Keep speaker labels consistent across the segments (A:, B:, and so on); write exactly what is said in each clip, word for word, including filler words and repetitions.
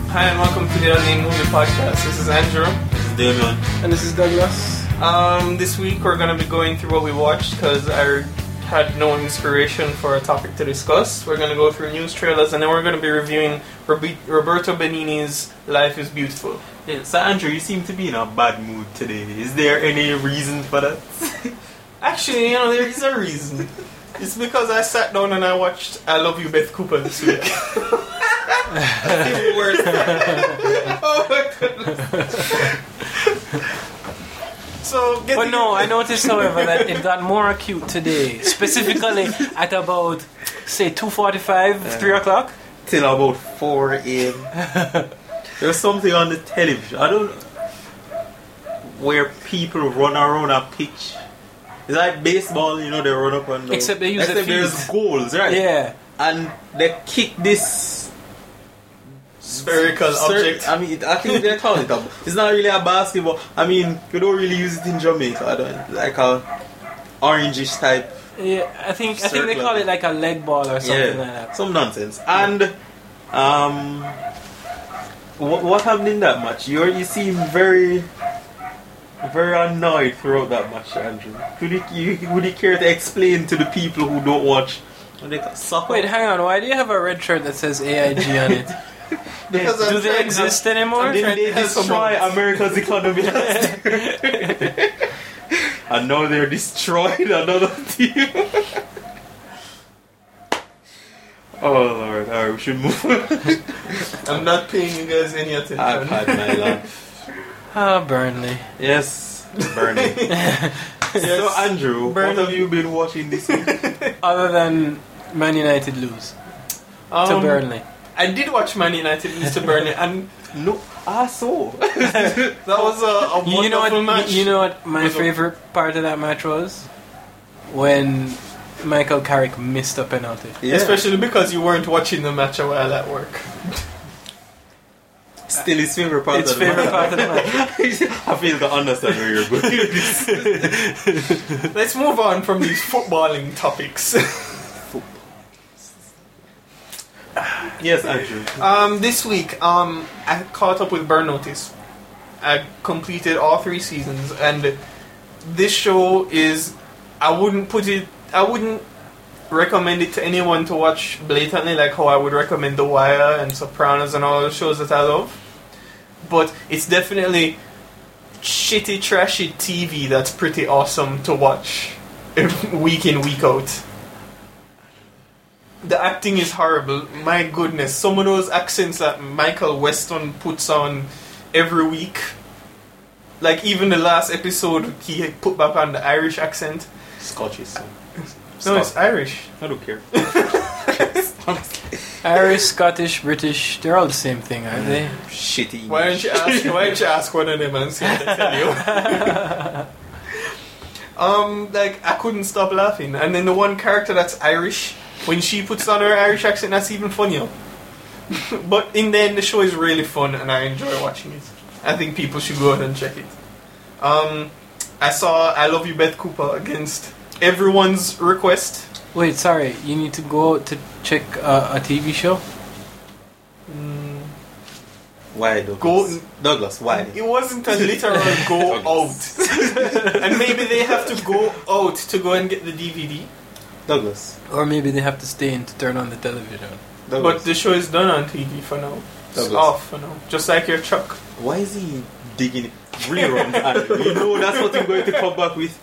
A: Hi and welcome to the Unnamed Movie Podcast. This is Andrew.
B: This is Damian.
C: And this is Douglas.
A: Um, this week we're going to be going through what we watched because I had no inspiration for a topic to discuss. We're going to go through news trailers and then we're going to be reviewing Rob- Roberto Benigni's Life is Beautiful.
B: Yeah, so Andrew, you seem to be in a bad mood today. Is there any reason for that?
A: Actually, you know, there is a reason. It's because I sat down and I watched I Love You, Beth Cooper this week. That's even worse. Oh my goodness. So, get
C: But
A: the-
C: no, I noticed, however, that it got more acute today. Specifically at about, say, two forty-five,
B: Yeah.
C: three o'clock.
B: Till about four a.m. There's something on the television. I don't where people run around a pitch. It's like baseball, you know, they run up and down.
C: Except they use
B: Except
C: the
B: there's
C: feet.
B: goals, right?
C: Yeah.
B: And they kick this
A: spherical
B: cir-
A: object.
B: I mean, I think they call it a. It's not really a basketball. I mean, you don't really use it in Jamaica. I don't like a orangish type.
C: Yeah, I think I think they
B: Circle.
C: call it like a leg ball or something
B: Yeah,
C: like that.
B: some nonsense. And um, what what happened in that match? You you seem very very annoyed throughout that match, Andrew. Could you, you would you care to explain to the people who don't watch what they call soccer?
C: Wait, hang on. Why do you have a red shirt that says A I G on it?
A: Because I'm
C: Do they
A: trying
C: exist
A: to-
C: anymore?
A: I'm
B: Didn't
A: trying
B: they
A: to help
B: destroy
A: someone.
B: America's economy last year? And now they're destroying another team. Oh Lord, alright, we should move on.
A: I'm not paying you guys any attention.
B: I've had my laugh.
C: Ah, Burnley.
B: Yes, Bernie. So Andrew,
A: Bernie.
B: what have you been watching this week?
C: Other than Man United lose to
A: Um,
C: Burnley.
A: I did watch Man United lose to Burnley, and
B: No, ah so.
A: that was a, a wonderful
C: You know what?
A: match.
C: You know what my
A: Was a-
C: favorite part of that match was when Michael Carrick missed a penalty.
B: Yeah.
A: Especially because you weren't watching the match while at work.
B: Still his favorite part
C: It's
B: of the
C: favorite
B: match.
C: part of the match.
B: I feel to understand where you're going with this.
A: Let's move on from these footballing topics.
B: Yes, Andrew.
A: um, this week, um, I caught up with Burn Notice. I completed all three seasons, and this show is. I wouldn't put it. I wouldn't recommend it to anyone to watch blatantly, like how I would recommend The Wire and Sopranos and all the shows that I love. But it's definitely shitty, trashy T V that's pretty awesome to watch week in, week out. The acting is horrible. My goodness, some of those accents that Michael Weston puts on every week. Like even the last episode, he put back on the Irish accent.
B: Scotch is so.
A: No, it's Irish.
B: I don't care.
C: Irish, Scottish, British, they're all the same thing, aren't they?
B: Shitty.
A: Why don't you ask? Why don't you ask one of them and see what they tell you? um, like I couldn't stop laughing, and then the one character that's Irish, when she puts on her Irish accent, that's even funnier. But in the end, the show is really fun, and I enjoy watching it. I think people should go out and check it. Um, I saw I Love You, Beth Cooper against everyone's request.
C: Wait, sorry, you need to go out to check uh, a T V show?
A: Mm,
B: Why, Douglas?
A: Go-
B: Douglas, why?
A: it wasn't a literal go out, and maybe they have to go out to go and get the D V D.
B: Douglas.
C: Or maybe they have to stay in to turn on the television.
B: Douglas.
A: But the show is done on T V for now. It's
B: Douglas.
A: off for now. Just like your truck.
B: Why is he digging reruns? Andrew? You know that's what you're going to come back with.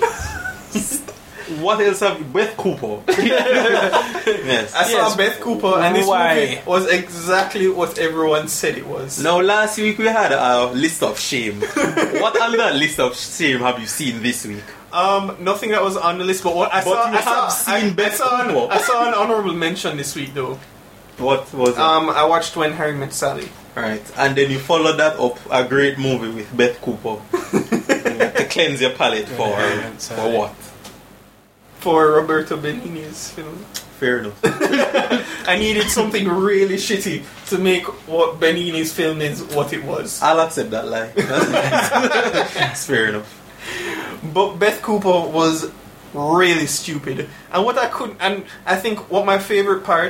B: What else have you? Beth Cooper. Yes.
A: I saw
C: Yes.
A: Beth Cooper, and this
C: Why?
A: movie was exactly what everyone said it was.
B: Now, last week we had a list of shame. What on that list of shame have you seen this week?
A: Um, nothing that was on the list, but what I
B: But
A: saw,
B: you
A: I saw,
B: have seen
A: I, I
B: Beth
A: saw, an,
B: Cooper.
A: I saw an honorable mention this week though.
B: What was it?
A: Um, I watched When Harry Met Sally.
B: Right, and then you followed that up a great movie with Beth Cooper to cleanse your palate for
C: Yeah,
B: for what?
A: For Roberto Benigni's film.
B: Fair enough.
A: I needed something really shitty to make what Benigni's film is what it was.
B: I'll accept that lie. That's fair enough.
A: But Beth Cooper was really stupid. And what I couldn't, and I think what my favorite part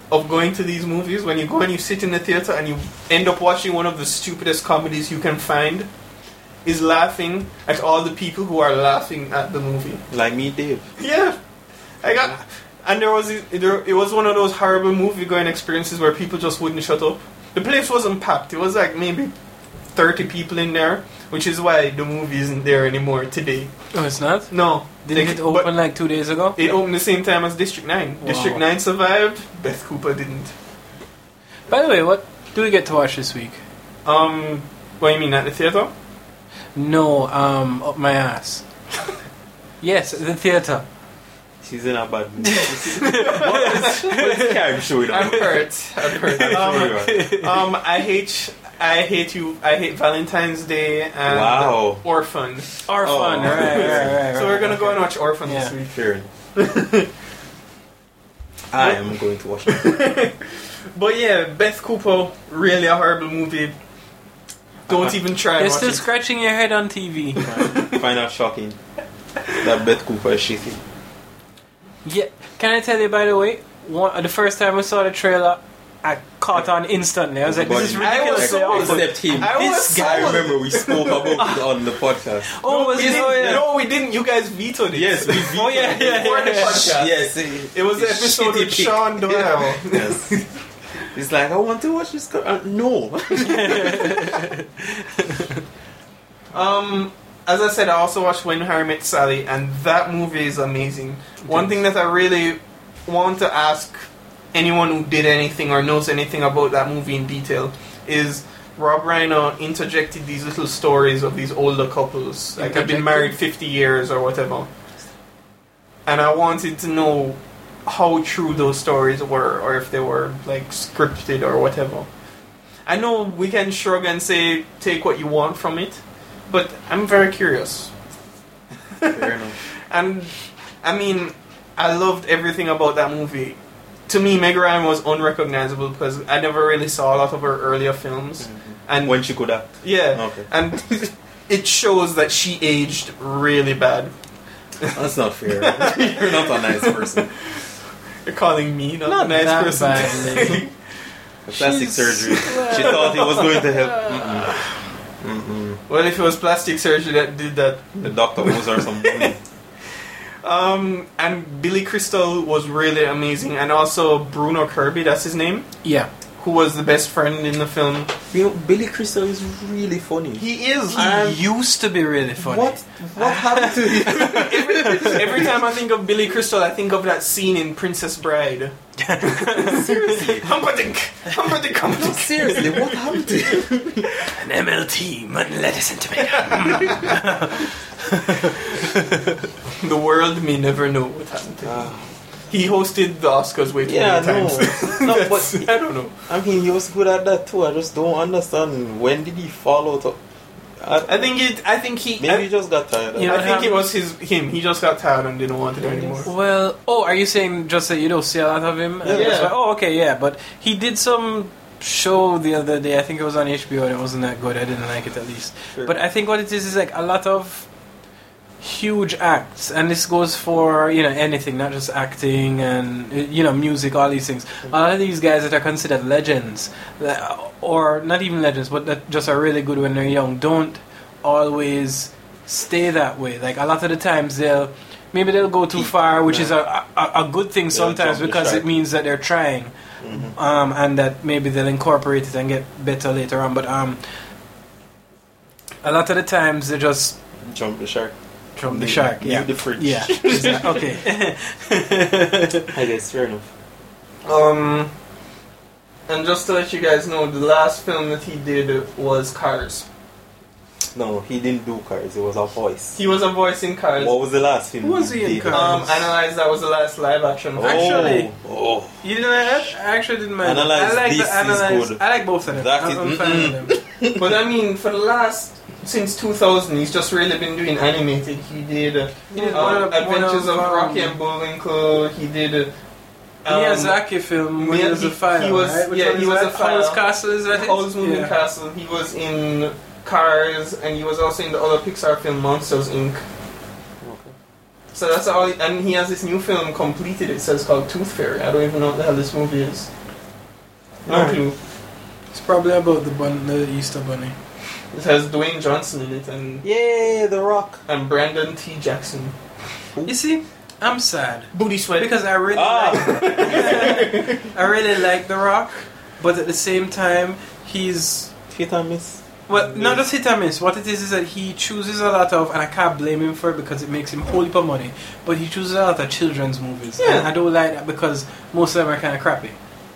A: of going to these movies, when you go and you sit in the theater and you end up watching one of the stupidest comedies you can find, is laughing at all the people who are laughing at the movie.
B: Like me, Dave.
A: Yeah, I got, and there was there, it was one of those horrible movie going experiences where people just wouldn't shut up. The place wasn't packed. It was like maybe thirty people in there, which is why the movie isn't there anymore today.
C: Oh, it's not?
A: No,
C: Didn't
A: they-
C: it open
A: but
C: like two days ago?
A: It opened the same time as District Nine.
C: Wow.
A: District Nine survived. Beth Cooper didn't.
C: By the way, what do we get to watch this week?
A: Um, what do you mean at the theater?
C: No, um, up my ass. Yes, the theater.
B: She's in a bad mood. what is, what is Karen showing
A: I'm
B: up?
A: hurt. I'm hurt.
B: Sure you are.
A: Um, um, I hate, I hate you. I hate Valentine's Day and
B: Wow.
A: Orphan.
C: Or
B: Oh.
C: fun, right, right, right, right.
A: So we're gonna
C: okay.
A: go and watch Orphan
C: Yeah.
A: this week.
B: Fair enough. I am going to watch it.
A: But yeah, Beth Cooper, really a horrible movie. Don't
B: Uh-huh.
A: even try.
C: You're
A: and watch
C: still
A: it.
C: scratching your head on T V.
B: Find out shocking that Beth Cooper is shitty.
C: Yeah. Can I tell you, by the way, one, the first time I saw the trailer, I caught on instantly. I was like, this is
A: I was
C: ridiculous.
A: so-
B: Except him.
A: I was
B: This guy, I
A: sold.
B: remember we spoke about it on the podcast.
C: Oh, was
A: We
C: it?
A: didn't-
C: Oh, yeah.
A: No, we didn't. You guys vetoed it.
B: Yes, we vetoed
C: Oh, yeah,
B: it.
C: yeah,
A: Before the
C: yeah.
A: podcast.
B: Yes, it,
A: It was the
B: it's
A: episode
B: shitty
A: with
B: pick.
A: Sean Doyle.
B: Yes. He's like, I want to watch this. Co- uh, no.
A: Um, as I said, I also watched When Harry Met Sally, and that movie is amazing. One thing that I really want to ask anyone who did anything or knows anything about that movie in detail is Rob Reiner interjected these little stories of these older couples, like have been
C: Interjected?
A: married fifty years or whatever. And I wanted to know how true those stories were, or if they were like scripted or whatever. I know we can shrug and say take what you want from it, but I'm very curious.
B: Fair enough.
A: And I mean, I loved everything about that movie. To me, Meg Ryan was unrecognizable because I never really saw a lot of her earlier films. And
B: When she could act.
A: yeah,
B: Okay.
A: and it shows that she aged really bad.
B: That's not fair. You're not a nice person.
A: You're calling me not,
C: Not
A: a nice
C: that
A: person.
C: badly.
B: Plastic
C: She's-
B: surgery. She thought it was going to help. Mm-mm. Mm-mm.
A: Well, if it was plastic surgery that did that.
B: The doctor owes her some money.
A: Um, and Billy Crystal was really amazing, and also Bruno Kirby, that's his name,
C: Yeah.
A: who was the best friend in the film.
B: You know, Billy Crystal is really funny.
A: He is.
C: He
A: and
C: used to be really funny.
B: What? What happened to him?
A: every, every time I think of Billy Crystal, I think of that scene in Princess Bride.
B: Seriously.
A: Humperdinck, Humperdinck,
B: No,
A: Humperdinck.
B: seriously, what happened to him?
C: An M L T, mutton lettuce and tomato.
A: The world may never know what happened to him.
B: Ah.
A: He hosted the Oscars way too
B: Yeah,
A: many
B: no.
A: times.
B: No,
A: That's-
B: but-
A: I don't know.
B: I mean, he was good at that too. I just don't understand. When did he fall out of... I,
A: I think it. I think he.
B: maybe
A: I,
B: he just got tired of
C: You know
B: it.
A: I think
C: what
A: it was his him. He just got tired and didn't want to do it anymore.
C: Well, oh, are you saying just that you don't see a lot of him? And
A: Yeah.
C: that's why- oh, okay, yeah. But he did some show the other day. I think it was on H B O. And it wasn't that good. I didn't like it at least.
B: Sure.
C: But I think what it is is like a lot of huge acts, and this goes for you know anything, not just acting and you know music, all these things. A lot of these guys that are considered legends, that- or not even legends, but that just are really good when they're young, don't always stay that way. Like a lot of the times they'll maybe they'll go too far, which is a, a a good thing sometimes
B: jump the
C: because
B: shark.
C: it means that they're trying,
B: Mhm.
C: um, and that maybe they'll incorporate it and get better later on. But um, a lot of the times they just
B: Jump the shark.
C: from the
B: Mute-
C: shark,
B: mute
C: yeah.
B: the fridge.
C: Yeah. Exactly. Okay.
B: I guess, fair enough.
A: Um, and just to let you guys know, the last film that he did was Cars.
B: No, he didn't do Cars. It was a voice.
A: He was a voice in Cars.
B: What was the last film?
C: Who was he in
B: did?
C: Cars?
A: Um, Analyze, that was the last live action.
B: Oh,
C: Actually-
B: oh.
C: You didn't like that? I actually didn't mind.
B: Analyze
C: I like
B: this
C: the
B: is
C: analyze.
B: good.
C: I like both of them.
B: That
C: I'm,
B: is-
C: I'm fan of them.
A: But I mean, for the last, since two thousand, he's just really been doing animated. He did, uh,
C: He did
A: um,
C: one of-
A: Adventures
C: one
A: of,
C: of, um,
A: Rocky and Bullwinkle. He did. Uh, um,
C: Miyazaki film when
A: Mia-
C: he was a
A: he-
C: fire,
A: he was-
C: right? Which
A: yeah,
C: one
A: he
C: is
A: was
C: that?
A: a fire.
C: Howl's Castle, is that it?
A: Howl's Moving
C: Yeah.
A: Castle. He was in Cars, and he was also in the other Pixar film Monsters Incorporated. So that's all. And he has this new film completed. It says called Tooth Fairy. I don't even know what the hell this movie is. No
B: Alright.
A: clue.
C: It's probably about the bun, the Easter Bunny.
A: It has Dwayne Johnson in it and
B: Yay, The Rock.
A: and Brandon T. Jackson.
C: You see, I'm sad
A: Booty sweat.
C: because I really
B: Ah.
C: like I really like The Rock, but at the same time, he's
B: Hit and miss.
C: well, not just hit and miss. What it is is that he chooses a lot of, and I can't blame him for it because it makes him whole heap of money. But he chooses a lot of children's movies,
A: Yeah.
C: and I don't like that because most of them are kind of crappy.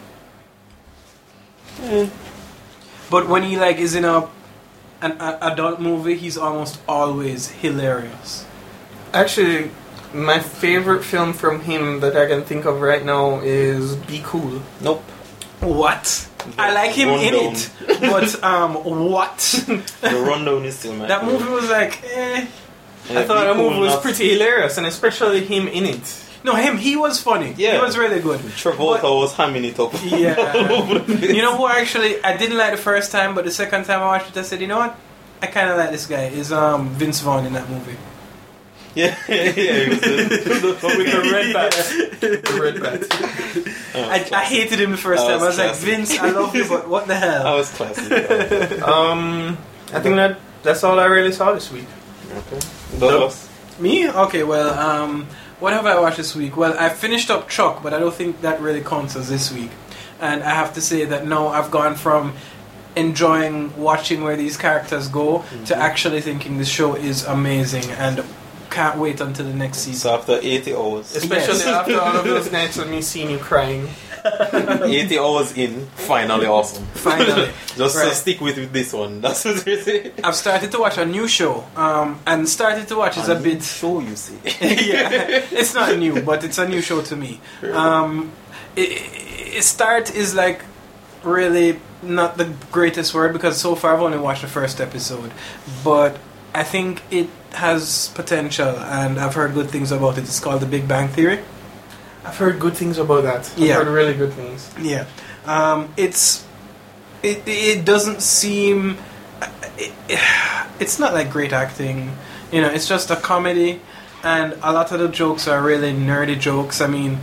B: Eh.
C: But when he like is in a an a, adult movie, he's almost always hilarious.
A: Actually, my favorite film from him that I can think of right now is Be Cool.
B: Nope.
C: What? I like him in
B: Rundown.
C: it, but um, what?
B: The rundown is still my
C: That
B: favorite.
C: movie was like, eh.
B: Yeah,
A: I thought
B: Be
A: the movie
B: Cool,
A: was
B: not-
A: pretty hilarious, and especially him in it.
C: No, him. He was funny.
B: Yeah.
C: He was really good.
B: Travolta
C: But-
B: was hamming it up.
C: Yeah.
B: all over the place.
C: You know who actually I didn't like the first time, but the second time I watched it, I said, you know what? I kind of like this guy. Is um Vince Vaughn in that movie?
B: Yeah, yeah, he was the-
A: With the red bat. The red bat.
B: Oh,
C: I, I hated him the first
B: That
C: time. I
B: was
C: was like,
B: classic.
C: Vince, I love you, but what the hell?
B: That was classic.
A: Um, I think that that's all I really saw this week.
B: Okay. Douglas.
C: Me? Okay, well, um, what have I watched this week? Well, I finished up Chuck, but I don't think that really counts as this week. And I have to say that now I've gone from enjoying watching where these characters go to actually thinking this show is amazing and can't wait until the next season.
B: So after eighty hours,
A: Especially
C: Yes.
A: after all of those nights of me seeing you crying.
B: eighty hours in, finally awesome.
C: Finally.
B: Just uh,
C: Right.
B: stick with, with this one. That's what you're saying.
C: I've started to watch a new show, um, and started to watch is a bit...
B: show you see.
C: Yeah, it's not new, but it's a new show to me. Um, it, it start is like really not the greatest word because so far I've only watched the first episode, but I think it has potential and I've heard good things about it. It's called The Big Bang Theory.
A: I've heard good things about that. I've
C: Yeah.
A: heard really good things.
C: Yeah, um, it's it it doesn't seem it, it's not like great acting, you know. It's just a comedy, and a lot of the jokes are really nerdy jokes. I mean,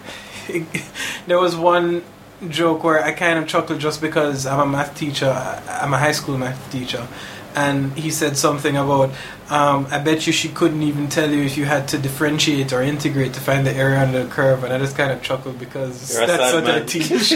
C: there was one joke where I kind of chuckled just because I'm a math teacher. I'm a high school math teacher. And he said something about, um, I bet you she couldn't even tell you if you had to differentiate or integrate to find the area under the curve. And I just kind of chuckled because
B: You're a
C: that's
B: sad
C: what I
B: man.
C: teach.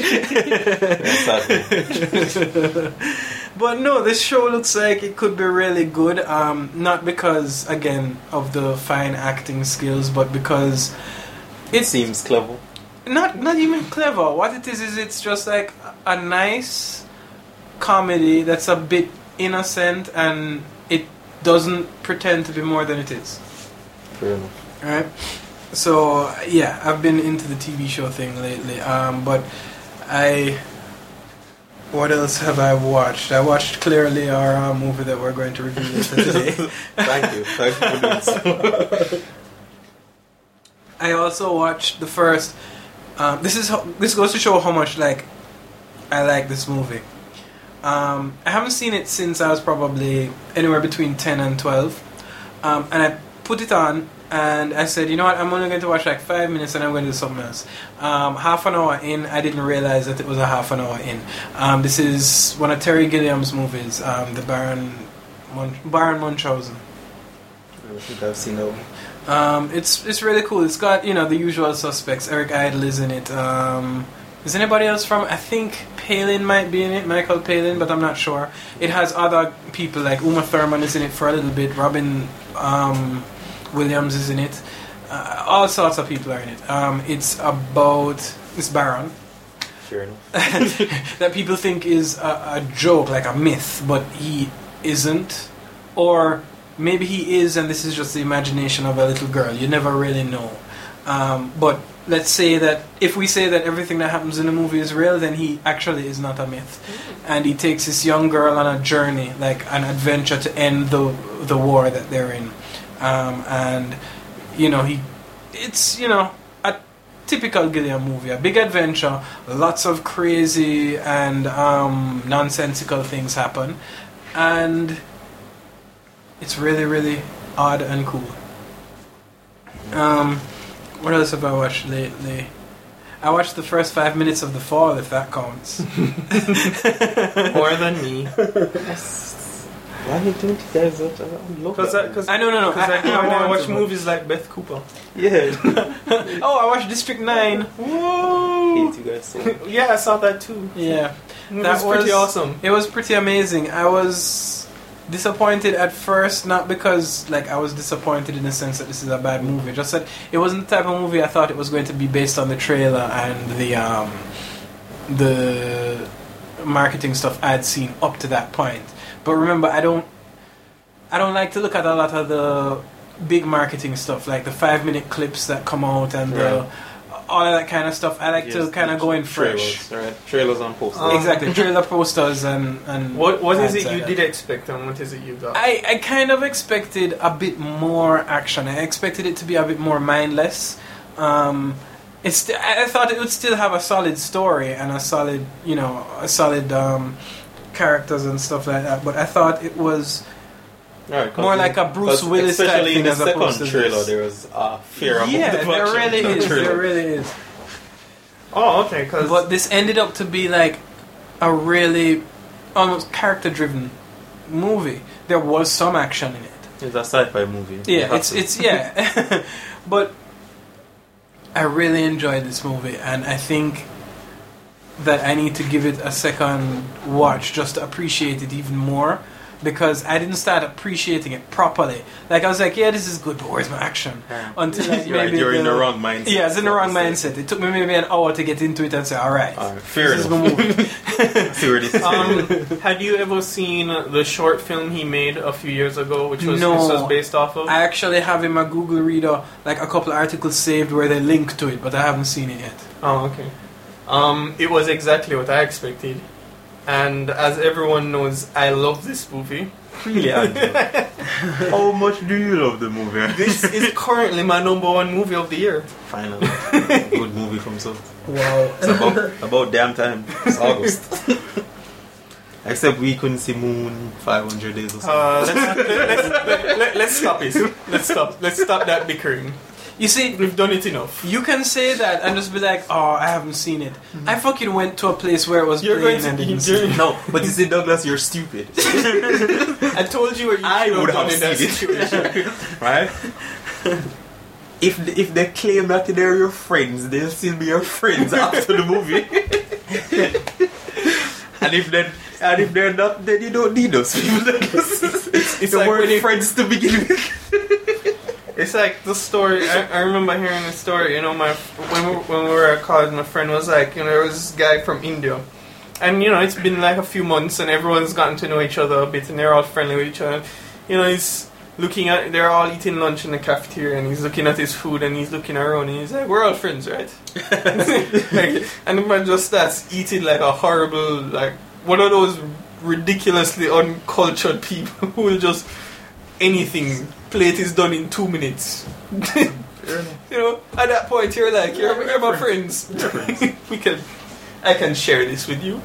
B: Exactly.
C: But no, this show looks like it could be really good. Um, not because, again, of the fine acting skills, but because
B: It seems clever.
C: not not even clever. What it is is it's just like a nice comedy that's a bit innocent and it doesn't pretend to be more than it is.
B: Fair enough.
C: Alright? So yeah, I've been into the T V show thing lately. Um, but I what else have I watched? I watched clearly our uh, movie that we're going to review later today.
B: Thank you. Thank you for doing so.
C: I also watched the first. Um, this is how, this goes to show how much like I like this movie. Um, I haven't seen it since I was probably anywhere between ten and twelve, um, and I put it on and I said, you know what, I'm only going to watch like five minutes and I'm going to do something else. Um, half an hour in, I didn't realize that it was a half an hour in. Um, this is one of Terry Gilliam's movies, um, the Baron Mun- Baron Munchausen.
B: I think I've seen that one.
C: Um, it's it's really cool. It's got, you know, the usual suspects. Eric Idle is in it. Um, is anybody else from? I think Palin might be in it, Michael Palin, but I'm not sure. It has other people like Uma Thurman is in it for a little bit. Robin um, Williams is in it. Uh, all sorts of people are in it. Um, it's about this Baron
B: Fair enough.
C: that people think is a, a joke, like a myth, but he isn't. Or maybe he is, and this is just the imagination of a little girl. You never really know. Um, but let's say that if we say that everything that happens in the movie is real, then he actually is not a myth. And he takes this young girl on a journey, like an adventure to end the the war that they're in. Um, and you know, he, it's you know a typical Gilliam movie, a big adventure, lots of crazy and um, nonsensical things happen, and it's really, really odd and cool. Um, what else have I watched lately? I watched the first five minutes of The Fall, if that counts.
A: More than me.
B: Why don't you guys uh, look
A: Because
B: at
A: I, cause
C: I no no no.
A: Because I,
C: I,
A: go
C: I
A: and I
C: want
A: watch
C: to,
A: movies like Beth Cooper.
B: Yeah.
C: Oh, I watched District Nine.
A: Whoa!
B: hate you guys so much.
A: Yeah, I saw that too.
C: Yeah,
A: It
C: that
A: was pretty
C: was-
A: awesome.
C: it was pretty amazing. I was disappointed at first, not because like I was disappointed in the sense that this is a bad movie. Just that it wasn't the type of movie I thought it was going to be based on the trailer and the um, the marketing stuff I'd seen up to that point. But remember, I don't I don't like to look at a lot of the big marketing stuff, like the five minute clips that come out and the, all of that kind of stuff. I like
B: Yes,
C: to kind of go in fresh.
B: Trailers, right? Trailers on posters.
A: Um,
C: Exactly, trailer posters and and
A: What What is
C: ads
A: it
C: like
A: you
C: that.
A: did expect and what is it you got?
C: I, I kind of expected a bit more action. I expected it to be a bit more mindless. Um, it's st- I I thought it would still have a solid story and a solid, you know, a solid um, characters and stuff like that. But I thought it was
B: Right, 'cause
C: more
B: in-
C: like a Bruce
B: 'cause
C: Willis type
B: especially
C: thing
B: in the
C: as opposed
B: second
C: to
B: trailer,
C: this.
B: there was a fair amount
C: yeah,
B: of
C: there
B: action
C: really
B: in the
C: is.
B: trailer.
C: There really is.
A: Oh, okay. Because
C: But this ended up to be like a really almost character-driven movie. There was some action in it.
B: It's a sci-fi movie. You
C: Yeah,
B: have
C: it's
B: to-
C: it's yeah, but I really enjoyed this movie, and I think that I need to give it a second watch just to appreciate it even more, because I didn't start appreciating it properly. Like I was like, yeah, this is good, but where's my action?
B: Yeah.
C: Until like,
B: You're, right,
C: maybe
B: you're in
C: the-
B: the wrong mindset.
C: Yeah, it's in the wrong
B: So-
C: mindset. It took me maybe an hour to get into it and say, all right,
B: Alright, fair
C: this is
B: enough.
C: the movie.
B: See where this is
A: um,
B: headed.
A: had you ever seen the short film he made a few years ago, which was
C: No.
A: this was based off of?
C: I actually have in my Google Reader like a couple of articles saved where they link to it, but I haven't seen it yet.
A: Oh, okay. Um, it was exactly what I expected, and as everyone knows, I love this movie.
B: Really, Andrew? How much do you love the movie?
A: This is currently my number one movie of the year.
B: Finally, good movie from so.
C: Wow.
B: It's about about damn time. It's August. Except we couldn't see Moon five hundred days or something.
A: Uh, let's, let, let's, let, let, let's stop it. Let's stop. Let's stop that bickering.
C: You see,
A: We've done it enough.
C: you can say that and just be like, oh, I haven't seen it. I fucking went to a place where it was
A: You're
C: playing
A: going
C: and
A: to.
C: didn't see it.
B: No, but you see, Douglas, you're stupid,
A: I told you what you
B: I
A: should
B: would
A: done
B: have
A: in that
B: seen it.
A: situation.
B: right? If if they claim that they're your friends, they'll still be your friends after the movie. and if they and if they're not, then you don't need us. It's,
A: It's, it's
B: they
A: like
B: weren't
A: when you,
B: friends to begin with.
A: It's like the story. I, I remember hearing the story. You know, my when we, when we were at college, my friend was like, you know, there was this guy from India, and you know, it's been like a few months, and everyone's gotten to know each other a bit, and they're all friendly with each other. You know, he's looking at. They're all eating lunch in the cafeteria, and he's looking at his food, and he's looking around, and he's like, "We're all friends, right?" like, and the man just starts eating like a horrible, like one of those ridiculously uncultured people who will just anything. Plate is done in two minutes. You know, at that point you're like, you're, you're my friends. we can, I can share this with you.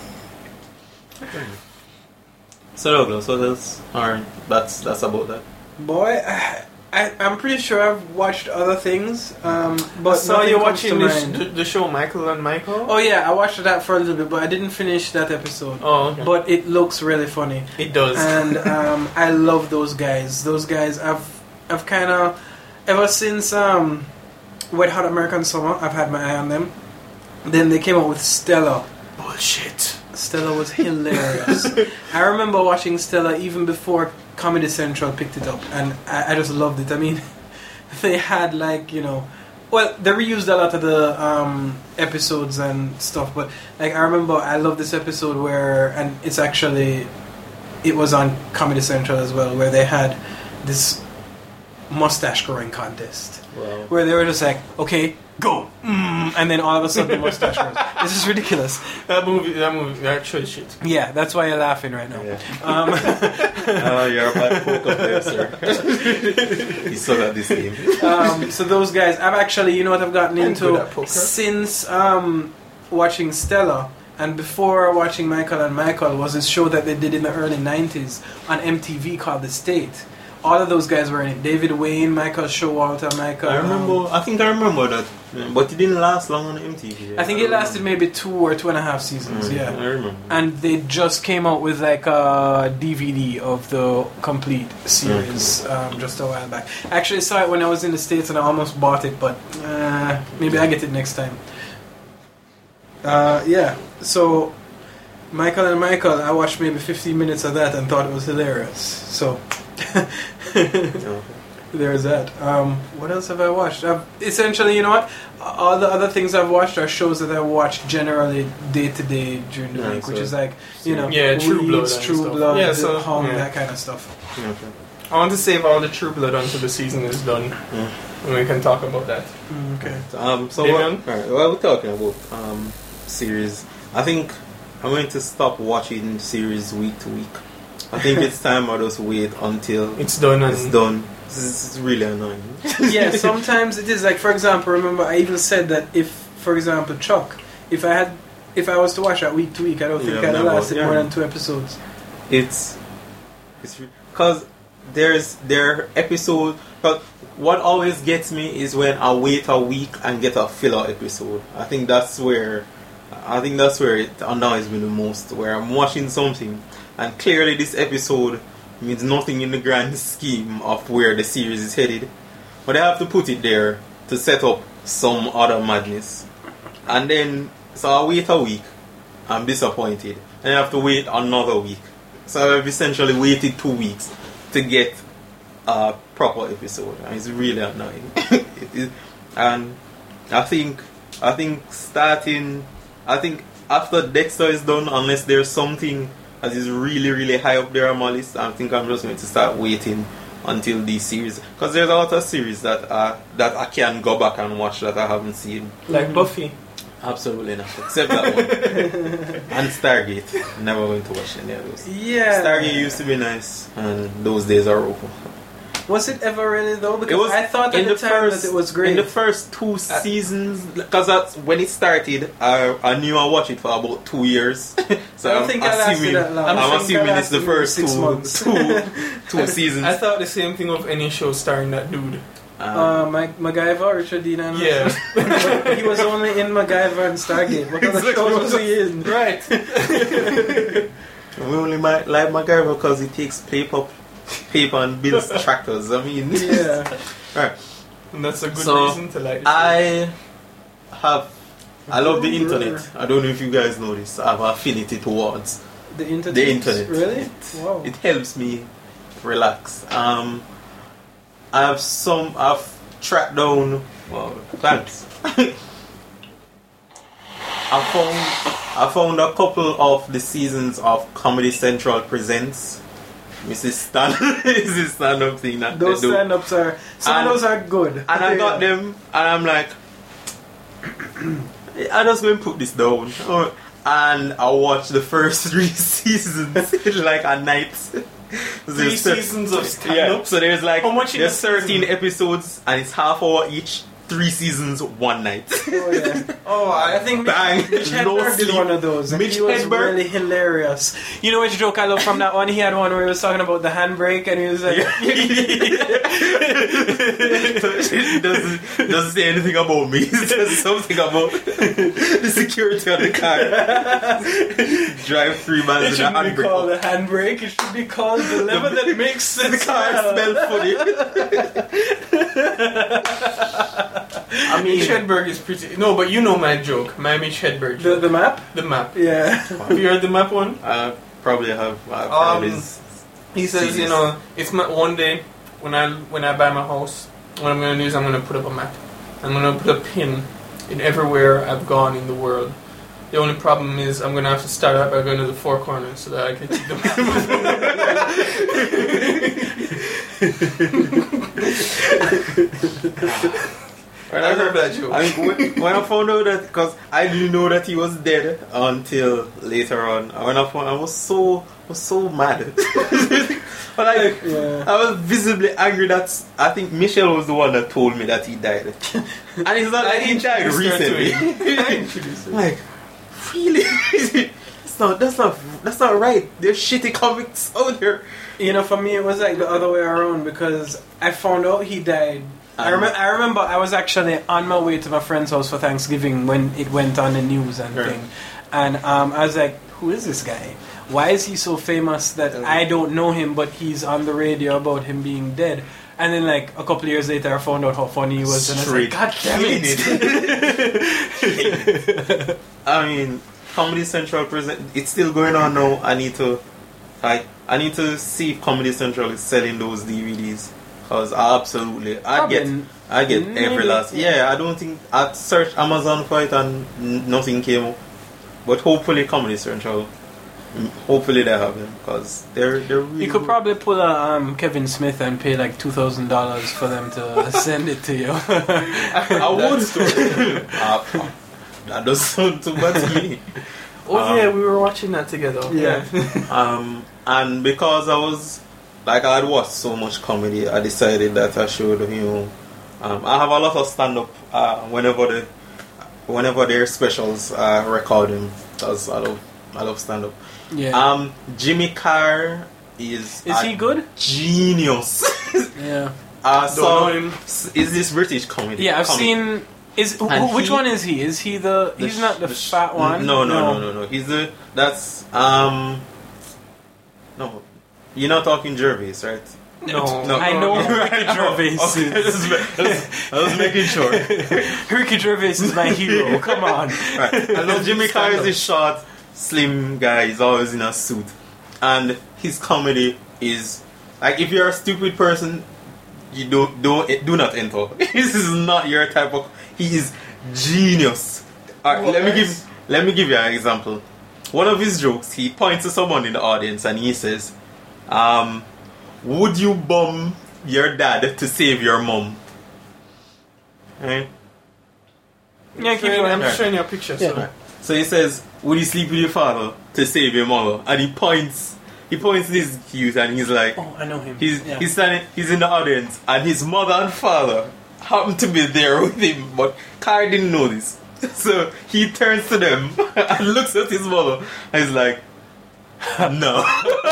B: So Douglas, what else? Alright, that's that's about that.
C: Boy, I, I, I'm pretty sure I've watched other things, um, but
A: I saw
C: nothing
A: you
C: comes
A: watching
C: to
A: this,
C: mind.
A: the, the show Michael and Michael.
C: Oh yeah, I watched that for a little bit, but I didn't finish that episode.
A: Oh, okay.
C: But it looks really funny.
A: It does.
C: And um, I love those guys. Those guys, I've I've kind of ever since um, Wet Hot American Summer, I've had my eye on them. Then they came out with Stella.
A: Bullshit.
C: Stella was hilarious. I remember watching Stella even before Comedy Central picked it up, and I, I just loved it. I mean, they had like you know, well, they reused a lot of the um, episodes and stuff, but like I remember, I love this episode where, and it's actually, it was on Comedy Central as well, where they had this mustache growing contest,
B: Wow.
C: where they were just like, okay, go, mm, and then all of a sudden the mustache grows. This is ridiculous.
A: That movie, that movie, that show is shit.
C: Yeah, that's why you're laughing right now.
B: Yeah.
C: Um,
B: Oh, you're a bad poker player, sir. You suck at this game.
C: um, so those guys, I've actually, you know what I've gotten
A: I'm
C: into
A: good at poker.
C: since um, watching Stella, and before watching Michael and Michael was this show that they did in the early nineties on M T V called The State, all of those guys were in it. David Wayne, Michael Showalter, Michael.
B: I remember.
C: um,
B: I think I remember that, but it didn't last long on M T V.
C: I think it lasted maybe two or two and a half seasons.
B: Mm,
C: Yeah.
B: I remember.
C: And they just came out with like a D V D of the complete series um, just a while back. Actually, I saw it when I was in the States and I almost bought it, but uh, maybe I get it next time. Uh, yeah, so Michael and Michael, I watched maybe fifteen minutes of that and thought it was hilarious. So
B: Okay.
C: there's that. Um, what else have I watched? I've, essentially, you know what? All the other things I've watched are shows that I watch generally day to day during the
B: Yeah,
C: week, which
B: so-
C: is like, you know,
A: Yeah, True Blood
C: Weeds,
A: and
C: True
A: stuff.
C: Blood,
A: Yeah,
C: The
A: so,
C: Hung,
A: yeah.
C: that kind of stuff.
B: Okay.
A: I want to save all the True Blood until the season is done,
B: Yeah.
A: and we can talk about that.
C: Mm, okay.
B: Um, so
A: Damian?
B: what, alright, what we're talking about um, series. I think I'm going to stop watching series week to week. I think it's time I just wait until
A: It's done, and
B: it's done. This is really annoying.
C: Yeah, sometimes it is like, for example, remember I even said that if, for example, Chuck, if I had, if I was to watch that week to week, I don't think
B: Yeah,
C: I'd have
B: never,
C: lasted
B: yeah.
C: more than two episodes.
B: It's it's because there's there episode. But what always gets me is when I wait a week and get a filler episode. I think that's where I think that's where it annoys me the most. Where I'm watching something and clearly this episode means nothing in the grand scheme of where the series is headed, but I have to put it there to set up some other madness. And then so I wait a week. I'm disappointed, and I have to wait another week. So I've essentially waited two weeks to get a proper episode, and it's really annoying. It is, and I think I think starting, I think after Dexter is done, unless there's something that is really really high up there on my list, I think I'm just going to start waiting until these series, because there's a lot of series that uh, that I can go back and watch that I haven't seen.
A: like Buffy.
B: Absolutely not, except that one. And Stargate. Never going to watch any of those.
C: Yeah.
B: Stargate used to be nice, and those days are over.
C: Was it ever really though? Because
B: It was
C: I thought at
B: in
C: the,
B: the
C: time
B: first-
C: that it was great.
B: In the first two seasons, because that's when it started, I, I knew I watched it for about two years. So
C: I don't
B: I'm
C: think I lasted
B: assuming,
C: that long.
B: I'm,
C: I think
B: assuming
C: I
B: it's the
C: lasted
B: first
C: six
B: two,
C: months.
B: two, two seasons.
A: I thought the same thing of any show starring that dude.
B: Um,
C: uh, Ma- MacGyver, Richard Dean Anderson.
A: Yeah.
C: He was only in MacGyver and Stargate. What other
A: Exactly.
C: shows was he in?
A: Right.
B: we only might like MacGyver because he takes paper, paper and builds tractors. I mean,
C: Yeah.
B: right.
A: And that's a good
B: So,
A: reason to like the show.
B: I have. I love the internet. I don't know if you guys know this. I have an affinity towards
C: The internet.
B: the internet.
C: Really?
B: It,
C: Wow.
B: it helps me relax. Um, I have some. I've tracked down. Well, thanks. I found. I found a couple of the seasons of Comedy Central Presents. Missus Stand, Missus Stand Up thing that
C: Those
B: they do.
C: stand-ups are... Some
B: And-
C: of those are good.
B: And I got them, and I'm like, I just going to put this down. Oh, and I watched the first three seasons in like a night.
A: Three
B: There's thir-
A: seasons of
B: Yeah,
A: stand-up.
B: so there's like
A: How much in
B: there's
A: a season?
B: thirteen episodes, and it's half hour each. Three seasons, one night.
C: Oh, yeah.
A: Oh, I,
C: I think
B: Bang.
C: Mitch
B: No
C: Hedberg did
B: sleep.
C: one of those. And
B: Mitch
C: he was
B: Hedberg?
C: really hilarious. You know which joke I love from that one? He had one where he was talking about the handbrake and he was like...
B: It doesn't, doesn't say anything about me. It says something about the security of the car. Drive three miles
C: It
B: in a
C: shouldn't be called
B: handbrake.
C: a handbrake. It should be called the lever that makes sense.
B: The car smell funny.
A: I mean, Mitch Hedberg is pretty. No, but you know my joke. My Mitch Hedberg
C: The,
A: joke.
C: the map?
A: The map.
C: Yeah.
A: Have you heard the map one?
B: I probably have. I've heard
A: Um,
B: his-
A: He says,
B: Serious.
A: you know, it's my, one day when I when I buy my house, what I'm going to do is I'm going to put up a map. I'm going to put a pin in everywhere I've gone in the world. The only problem is I'm going to have to start out by going to the four corners so that I can see the map.
B: When
A: I heard that joke.
B: I mean, when, when I found out that, because I didn't know that he was dead until later on. When I found, I was so, was so mad. But like,
C: Yeah.
B: I was visibly angry that I think Michelle was the one that told me that he died, and it's not like he died
A: introduced her to
B: recently.
A: it. I introduced her.
B: Like, really? That's not, that's not, that's not right. There's shitty comics out there.
C: You know, for me, it was like the other way around because I found out he died. I, rem- I remember I was actually on my way to my friend's house for Thanksgiving when it went on the news and
B: Right.
C: thing. And um, I was like, who is this guy? Why is he so famous that I don't know him, but he's on the radio about him being dead? And then, like, a couple of years later, I found out how funny he was. And I was like,
B: Straight
C: God damn it.
B: I mean, Comedy Central present. It's still going on now. I need to, like, I need to see if Comedy Central is selling those D V Ds. Cause I absolutely, I
C: Probably
B: get, I get
C: maybe,
B: every last. Yeah, I don't think I searched Amazon for it and n- nothing came up. But hopefully, Comedy Central, mm, hopefully they have them because they're they're really.
C: You could
B: good.
C: probably pull a um, Kevin Smith and pay like two thousand dollars for them to send it to you.
B: I would. uh, that does sound too bad to me.
A: Oh
B: Um,
A: yeah, we were watching that together.
C: Yeah.
B: Um, and because I was like I had watched so much comedy, I decided that I should, you know, um, I have a lot of stand up uh, whenever the whenever their specials uh, record them. Because I love I love stand up.
C: Yeah.
B: Um, Jimmy Carr is
C: Is
B: a
C: he good?
B: Genius.
C: Yeah.
B: uh,
A: Don't
B: so
A: know him.
B: is this British comedy?
C: Yeah, I've
B: comic.
C: seen. Is who,
B: And
C: which
B: he-
C: one is he? Is he the?
B: The
C: He's
B: sh-
C: not the,
B: sh-
C: fat one.
B: No, no, no, no, no. He's the that's um. No, you're not talking Gervais, right?
A: No,
B: No.
C: I know who
B: Right.
C: Ricky Gervais
B: Oh, okay. I was, I was- I was making sure.
C: Ricky Gervais is my hero. Come on.
B: Right. I know Jimmy Carr is a short, slim guy. He's always in a suit, and his comedy is like if you're a stupid person, you don't don't do not enter. This is not your type of. He is genius. All right, let me give let me give you an example. One of his jokes, he points to someone in the audience and he says, um, "Would you bum your dad to save your mom?" Right?
C: Yeah, keep
A: I'm
C: going.
A: showing you a picture. So.
C: Yeah.
B: So he says, "Would you sleep with your father to save your mother?" And he points, he points this youth, and he's like,
C: Oh, I know him.
B: he's
C: Yeah.
B: he's standing, he's in the audience, and his mother and father happen to be there with him, but Carr didn't know this. So he turns to them and looks at his mother, and he's like, "No,"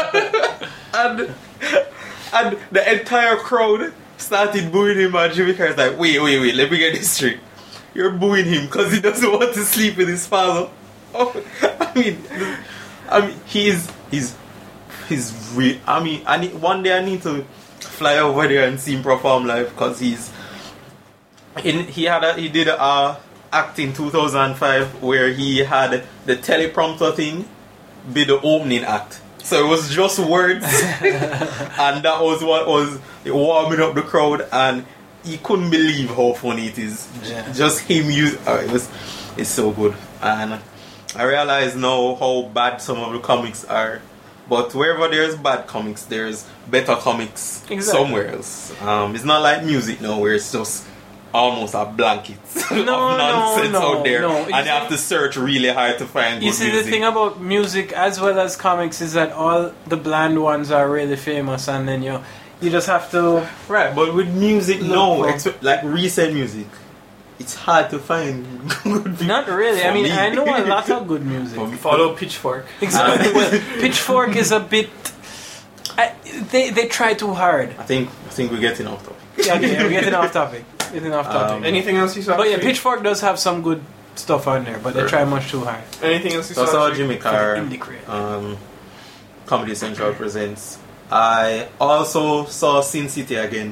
B: and and the entire crowd started booing him, and Jimmy Carr's like, "Wait, wait, wait, let me get this straight. You're booing him because he doesn't want to sleep with his father." Oh, I mean, I mean, he's he's he's real. I mean, I need one day I need to fly over there and see him perform live because he's in. He had a, he did a uh, act in two thousand five where he had the teleprompter thing be the opening act. So it was just words, and that was what was warming up the crowd, and he couldn't believe how funny it is.
C: Yeah.
B: Just him use uh, it was it's so good, and I realize now how bad some of the comics are. But wherever there's bad comics, there's better comics
C: Exactly.
B: somewhere else. Um, it's not like music now, where it's just almost a blanket
C: No,
B: of nonsense
C: no,
B: out there,
C: no.
B: and
C: You
B: you
C: see-
B: have to search really hard to find
C: You
B: good
C: see, the
B: music.
C: thing about music as well as comics is that all the bland ones are really famous, and then you you just have to.
B: Right, but with music,
C: Look
B: no,
C: for-
B: expe- like recent music, it's hard to find good music.
C: Not really. I
B: For
C: mean,
B: me.
C: I know a lot of good music.
B: For me.
A: Follow Pitchfork.
C: Exactly. Well, Pitchfork is a bit. I, they they try too hard.
B: I think I think we're getting off topic.
C: Yeah, okay, we're getting off topic. Getting off topic.
B: Um,
A: Anything else you saw?
C: but yeah,
A: this week?
C: Pitchfork does have some good stuff on there, but they
B: Sure.
C: try much too hard.
A: Anything else you
B: So I
A: saw?
B: saw
A: this week?
B: Jimmy Carr,
C: For the indie creator.
B: um, Comedy Central presents. I also saw Sin City again,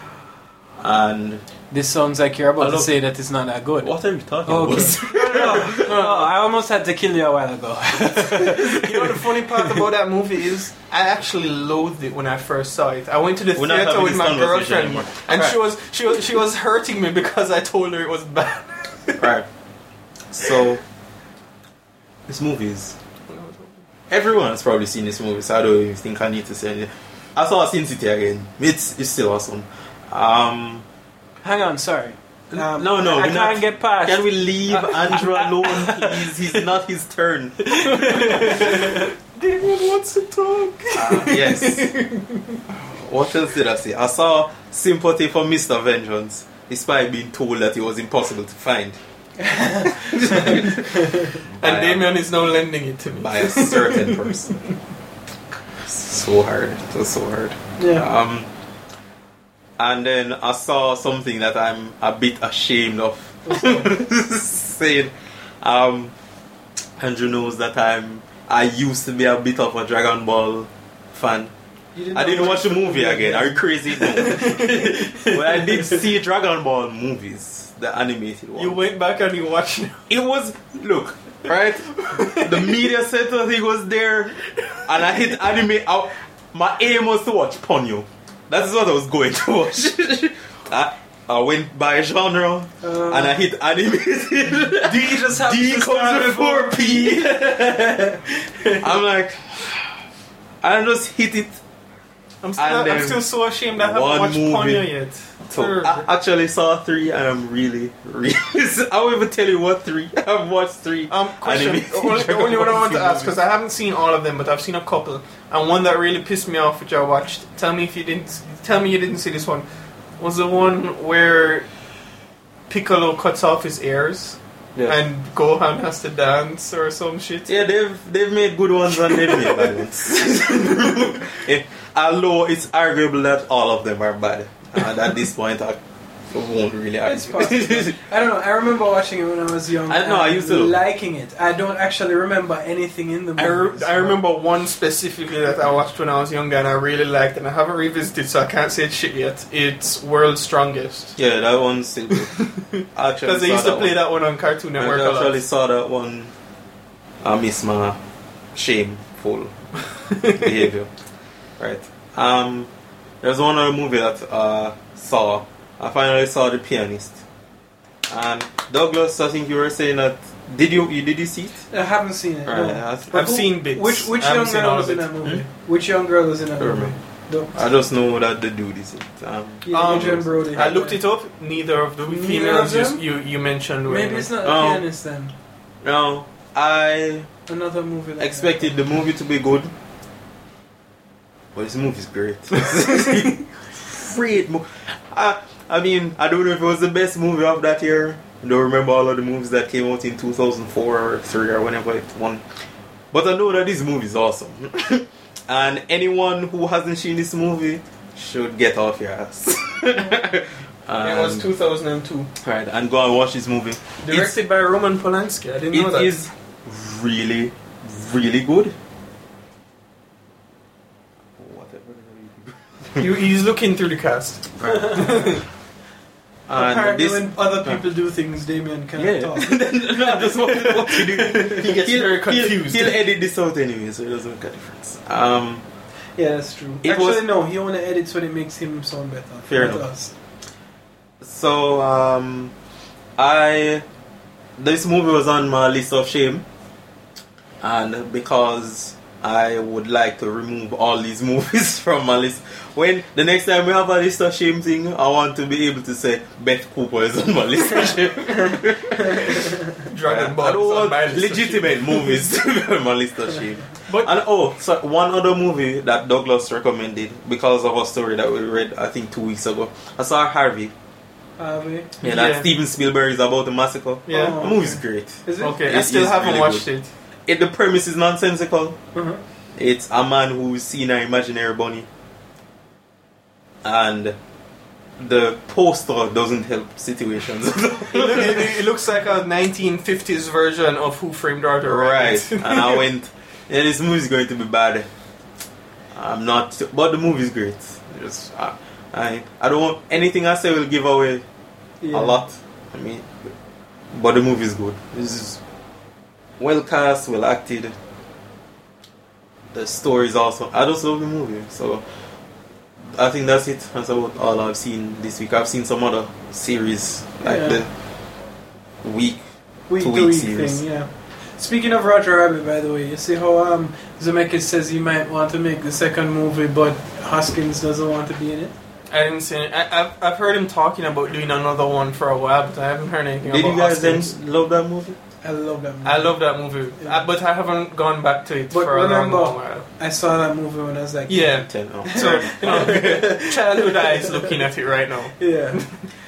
B: and
C: This sounds like you're
B: I
C: about to
B: love-
C: say that it's not that good.
B: what are you talking
C: Oh, okay.
B: about?
C: no, no, I almost had to kill you a while ago.
A: You know the funny part about that movie is I actually loathed it when I first saw it. I went to the
B: We're not
A: theater
B: having
A: with
B: this
A: my
B: conversation
A: girlfriend,
B: anymore.
A: and she
B: Right.
A: was she was she was hurting me because I told her it was bad.
B: Right. So this movie is. Everyone has probably seen this movie, so I don't even think I need to say anything. I saw Sin City again. It's it's still awesome. Um,
C: Hang on, sorry. Um,
B: no, no,
C: I
B: we're
C: can't
B: not-
C: get past.
B: Can we leave Andrew alone, please? He's not his turn.
A: David wants to talk.
B: Uh, yes. What else did I say? I saw Sympathy for Mister Vengeance, despite being told that it was impossible to find.
A: And Damien is now lending it to me.
B: By a certain person. So hard. It was so hard.
C: Yeah.
B: Um, and then I saw something that I'm a bit ashamed of saying. Um, Andrew knows that I'm. I used to be a bit of a Dragon Ball fan.
C: You
B: I didn't
C: know
B: watch the
C: what-
B: movie again. Are you crazy? No. But I did see Dragon Ball movies, the animated ones.
A: You went back and you watched it.
B: It was, look, right? The media center thing was there, and I hit anime out. My aim was to watch Ponyo. That's what I was going to watch. I, I went by genre,
C: Uh,
B: and I hit animated.
C: D just happens
B: D
C: to
B: comes
C: start
B: before P. I'm like, I just hit it.
A: I'm still,
B: And
A: I'm
B: then
A: still so ashamed I haven't
B: one
A: watched
B: movie.
A: Ponyo yet.
B: So
A: Third.
B: I actually saw three, and I'm really, really. I won't even tell you what three. I've watched three.
A: Um, question.
B: animated
A: The only, the
B: Dragon
A: only one I
B: Ball
A: want to
B: Z
A: ask, because
B: movies.
A: I haven't seen all of them, but I've seen a couple, and one that really pissed me off, which I watched. Tell me if you didn't. Tell me you didn't see this one. Was the one where Piccolo cuts off his ears
B: Yeah.
A: and Gohan has to dance or some shit.
B: Yeah, they've they've made good ones and they've made bad ones. Eh, although it's arguable that all of them are bad, and at this point I won't really
C: It's
B: argue.
C: possible. I don't know. I remember watching it when I was young.
B: I know, I
C: and
B: used to.
C: liking it. I don't actually remember anything in the
A: I, re-
C: movie.
A: I remember one specifically that I watched when I was younger and I really liked, and I haven't revisited, so I can't say it's shit yet. It's World's Strongest.
B: Yeah, that one's still good. I actually
A: Because they
B: saw
A: used to
B: that
A: play
B: one.
A: that one on Cartoon Network
B: I
A: a lot.
B: actually saw that one. I miss my shameful behavior. Right. Um, there's one other movie that uh saw. I finally saw The Pianist. And Douglas, I think you were saying that. Did you you did you see it?
C: I haven't seen it.
B: Right,
C: no.
B: that's-
C: But
A: I've seen bits.
C: Which which
A: I haven't
C: young
A: seen
C: girl
A: all
C: was
A: of
C: in
A: it.
C: that movie?
B: Hmm?
C: Which young girl was in that
B: I don't
C: movie?
B: remember.
C: Don't.
B: I just know that the dude is it. Um,
C: Yeah,
A: Um,
C: Adrian Brody.
A: I looked it up. Neither of the
C: Neither
A: females
C: of
A: you,
C: them?
A: you you mentioned were
C: Maybe
A: in
C: it's
A: it.
C: not
B: Oh.
C: a pianist then.
B: no, I
C: Another movie. Like
B: expected the movie to be good, but this movie is great. Great movie. I, I mean, I don't know if it was the best movie of that year. I don't remember all of the movies that came out in two thousand four or three or whenever it won. But I know that this movie is awesome. And anyone who hasn't seen this movie should get off your ass.
A: It was
B: And-
A: two thousand two.
B: Right, and go and watch this movie.
A: Directed by Roman Polanski. I didn't know
B: It
A: that.
B: is really, really good. Whatever.
A: You, he's looking through the cast.
B: And
C: Apparently,
B: this,
C: when other people do things, Damien can't
B: yeah,
C: talk.
B: no, that's what, what you do.
A: He gets
B: He'll-
A: very
B: he'll-
A: confused.
B: He'll, edit this out anyway, so it doesn't make a difference. Um,
C: Yeah, that's true.
B: It
C: Actually,
B: was-
C: no. He only edits when it makes him sound better.
B: Fair
C: not
B: enough.
C: us.
B: so um, I this movie was on my list of shame, and because I would like to remove all these movies from my list. When the next time we have a list of shame thing, I want to be able to say Beth Cooper is on my list of shame.
A: Dragon Ball.
B: I don't
A: is on
B: want
A: my list of
B: legitimate movies to be on my list of shame.
A: But
B: And oh, so one other movie that Douglas recommended because of a story that we read, I think two weeks ago. I saw Harvey.
C: Harvey.
B: Yeah, that
A: Yeah.
B: Steven Spielberg is about the massacre.
A: yeah.
C: Oh.
B: The movie's great.
C: Is it?
A: Okay,
B: It
A: I still
B: is
A: haven't
B: really
A: watched
B: good.
A: it.
B: It, the premise is nonsensical.
C: Uh-huh.
B: It's a man who's seen an imaginary bunny, and the poster doesn't help situations.
A: It, look, it, it looks like a nineteen fifties version of Who Framed Roger
B: Right,
A: Rabbit.
B: and I went, yeah, this movie's going to be bad. I'm not, but the movie's great. Just, I, I, I don't want anything I say will give away
C: Yeah.
B: a lot. I mean, but the movie's good. This is well cast, well acted. The story is awesome. I just love the movie. So I think that's it. That's about all I've seen this week. I've seen some other series like
C: Yeah.
B: the week.
C: Week
B: Two
C: to
B: week
C: week
B: series.
C: thing, yeah. Speaking of Roger Rabbit, by the way, you see how um, Zemeckis says he might want to make the second movie, but Hoskins doesn't want to be in it?
A: I didn't see it. I, I've, I've heard him talking about doing another one for a while, but I haven't heard anything
B: Did
A: about
B: you guys
A: Hoskins.
B: then love that movie?
C: I love that movie.
A: I love that movie,
C: Yeah.
A: I, but I haven't gone back to it
C: But
A: for a long,
C: remember-
A: long while.
C: I saw that movie when I was like...
A: Yeah,
B: Ten. Oh.
A: so, you know, childhood eyes looking at it right now.
C: Yeah.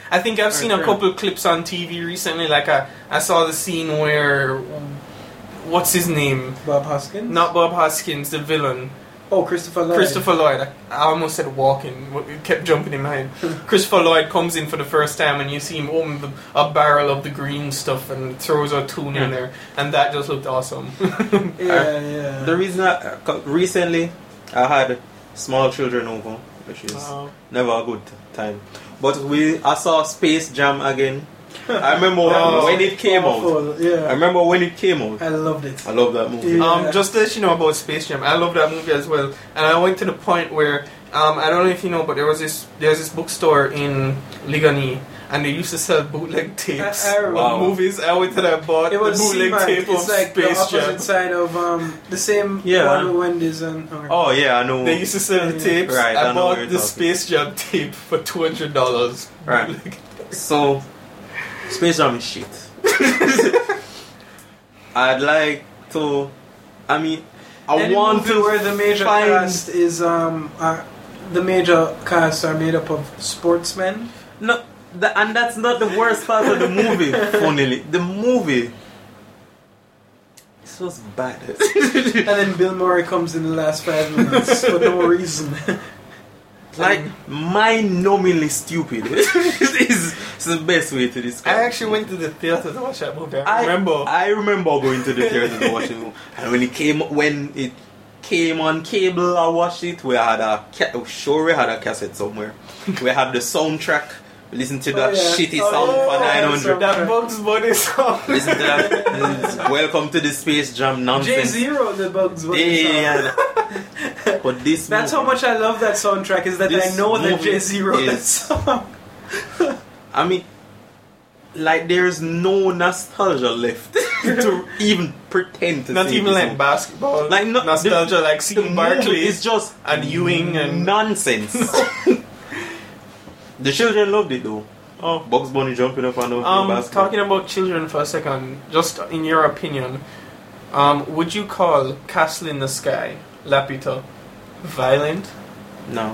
A: I think I've seen a
B: Alright,
A: couple of clips on T V recently. Like I, I saw the scene where, what's his name?
C: Bob Hoskins?
A: Not Bob Hoskins, the villain.
C: Oh, Christopher Lloyd.
A: Christopher Lloyd. I, I almost said walking. It kept jumping in my head. Christopher Lloyd comes in for the first time and you see him open the, a barrel of the green stuff and throws a tune
B: Yeah.
A: in there. And that just looked awesome.
C: Yeah, yeah.
B: The reason I, uh, recently I had small children over, which is
A: Uh,
B: never a good time. But we I saw Space Jam again. I remember
A: Oh,
B: when it came out.
C: Awful, Yeah.
B: I remember when it came out.
C: I loved it.
B: I love that movie.
C: Yeah.
A: Um, just to let you know about Space Jam, I love that movie as well. And I went to the point where um, I don't know if you know, but there was this there's this bookstore in Ligani, and they used to sell bootleg tapes
C: I- I remember.
A: of movies. I went to that bought
C: It
A: the
C: was
A: bootleg
C: C-Mart.
A: tape of
C: It's like the
A: Space
C: opposite
A: Jam.
C: side of um, the same
B: Yeah.
C: one with Wendy's and. Or,
B: Oh yeah, I know.
A: They used to sell the tapes.
B: Right, I
A: I
B: know what
A: bought
B: you're
A: the
B: talking.
A: Space Jam tape for two hundred dollars.
B: Right. So, Space Jam is shit. I'd like to. I mean, I
C: Any
B: want
C: movie
B: to
C: where the major
B: find.
C: cast is um, uh, the major cast are made up of sportsmen.
B: No, the, and that's not the worst part of the movie. Funnily, the movie. It's just bad.
C: And then Bill Murray comes in the last five minutes for no reason.
B: Like mind-numbingly stupid. is is the best way to describe.
A: I actually went to the theater to watch that movie. I,
B: I
A: remember.
B: I remember going to the theater to watch it, and when it came when it came on cable, I watched it. We had a ca- sure we had a cassette somewhere. We had the soundtrack. We listened to that
C: Oh, yeah.
B: shitty
C: Oh,
B: song
C: yeah,
B: for
C: yeah,
B: nine hundred.
A: that Bugs Bunny song.
B: Listen to that. Welcome to the Space Jam
C: Jay
B: nonsense.
C: Z wrote the Bugs Bunny song.
B: Yeah. But this
C: That's how
B: movie-
C: much I love that soundtrack. Is that
B: This
C: I know that
B: movie
C: Jay Z wrote that
B: is-
C: song.
B: I mean, like there's no nostalgia left to even pretend to
A: Not
B: say
A: even
B: this
A: like
B: movie.
A: basketball.
B: Like no,
A: nostalgia,
B: the,
A: like
B: the
A: seeing
B: movie
A: Barkley
B: is just
A: and Ewing and
B: nonsense. The children loved it though.
A: oh.
B: Bugs Bunny jumping up and down
A: Um,
B: basketball.
A: talking about children for a second, just in your opinion, um, would you call Castle in the Sky, Lapita, violent?
B: No.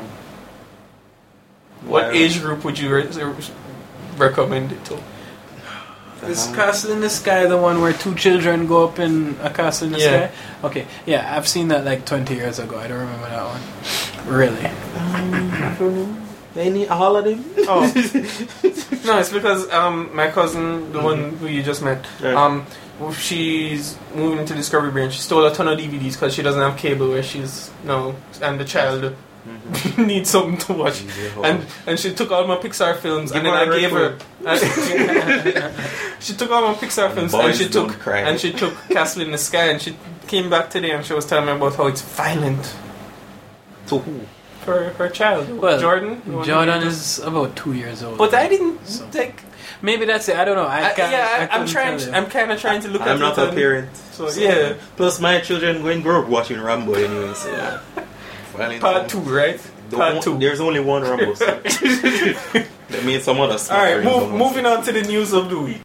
A: What
B: Why?
A: age group would you re- re- recommend it to?
C: Is
B: Uh,
C: Castle in the Sky the one where two children go up in a castle in the
A: Yeah.
C: sky? Okay, yeah, I've seen that like twenty years ago. I don't remember that one. Really?
B: I don't know. Any all of them?
A: Oh, no, it's because um, my cousin, the one who you just met,
B: Right.
A: um, she's moving to Discovery Bay and she stole a ton of D V Ds because she doesn't have cable where she's no, and the child needs something to watch. And and she took all my Pixar films
B: Give
A: and then
B: her
A: I
B: a
A: gave her. she took all my Pixar films and
B: Boys
A: she
B: don't
A: took
B: cry.
A: and she took Castle in the Sky and she came back today and she was telling me about how it's violent
B: To who?
A: for her child.
C: Well,
A: Jordan. the one
C: Jordan
A: who-
C: is about two years old.
A: But I didn't
C: So-
A: like.
C: Maybe that's it. I don't know. I
A: I,
C: can't.
A: yeah, I,
C: I
A: I'm
C: couldn't
A: trying.
C: tell you.
A: I'm kind of trying to look at
B: I'm
A: it.
B: not a
A: and-
B: parent.
A: So yeah,
B: Plus, my children going grow up watching Rambo anyway. So yeah. Violent
A: part
B: film.
A: two, right?
B: The
A: Part
B: one-
A: two.
B: There's only one Rambo. So. That means some other.
A: All right, move, moving on to the news of the week.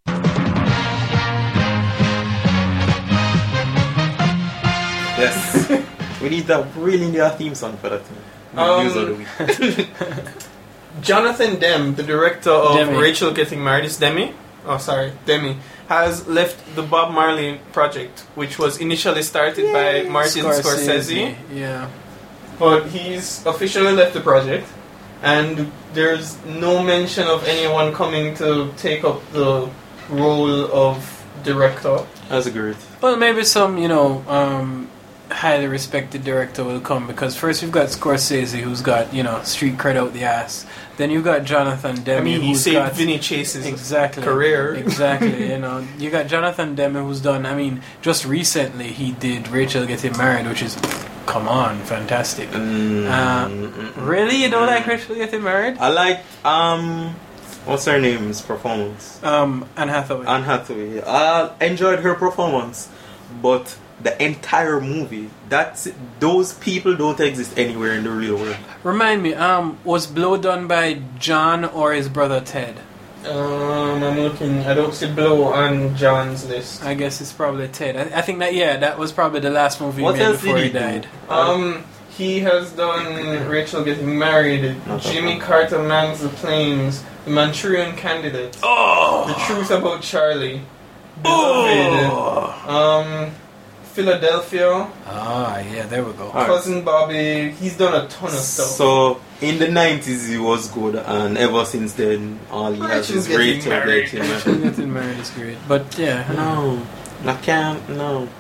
B: Yes. We need that. Really need a theme song for that. Thing.
A: Um,
B: News of the week.
A: Jonathan Demme, the director of
C: Demme.
A: Rachel Getting Married, is Demi? Oh, sorry, Demi, has left the Bob Marley project, which was initially started by Martin Scorsese.
C: Yeah.
A: But he's officially left the project, and there's no mention of anyone coming to take up the role of director.
B: That's great.
C: Well, maybe some, you know, um, highly respected director will come because first you've got Scorsese, who's got, you know, street cred out the ass. Then you've got Jonathan Demme,
A: I mean, he
C: who's
A: saved
C: got
A: Vinny Chase's
C: exactly
A: career.
C: Exactly, you know, you got Jonathan Demme, who's done. I mean, just recently he did Rachel Getting Married, which is, come on, fantastic.
B: Mm,
C: Uh,
B: mm, mm,
C: Really, you don't
B: mm.
C: like Rachel Getting Married?
B: I like um, what's her name's performance?
C: Um, Anne Hathaway.
B: Anne Hathaway. I enjoyed her performance, but the entire movie, that's those people don't exist anywhere in the real world.
C: Remind me, um, was Blow done by John or his brother Ted?
A: Um, I'm looking. I don't see Blow on John's list.
C: I guess it's probably Ted. I, I think that yeah, that was probably the last movie
B: What
C: he made
B: else
C: before
B: did
C: he
B: he do?
C: died.
A: Um, he has done Rachel Getting Married, Jimmy Carter Mans the Planes, The Manchurian Candidate.
C: Oh!
A: The Truth About Charlie. Beloved.
C: Oh!
A: Um, Philadelphia.
C: Ah, yeah, there we go.
B: Alright.
A: Cousin Bobby. He's done a ton of stuff.
B: So in the nineties he was good, and ever since then all he has
A: Rachel's
B: is great
A: getting married.
B: Getting married.
C: Getting married is great. But yeah.
B: No, I can't. No.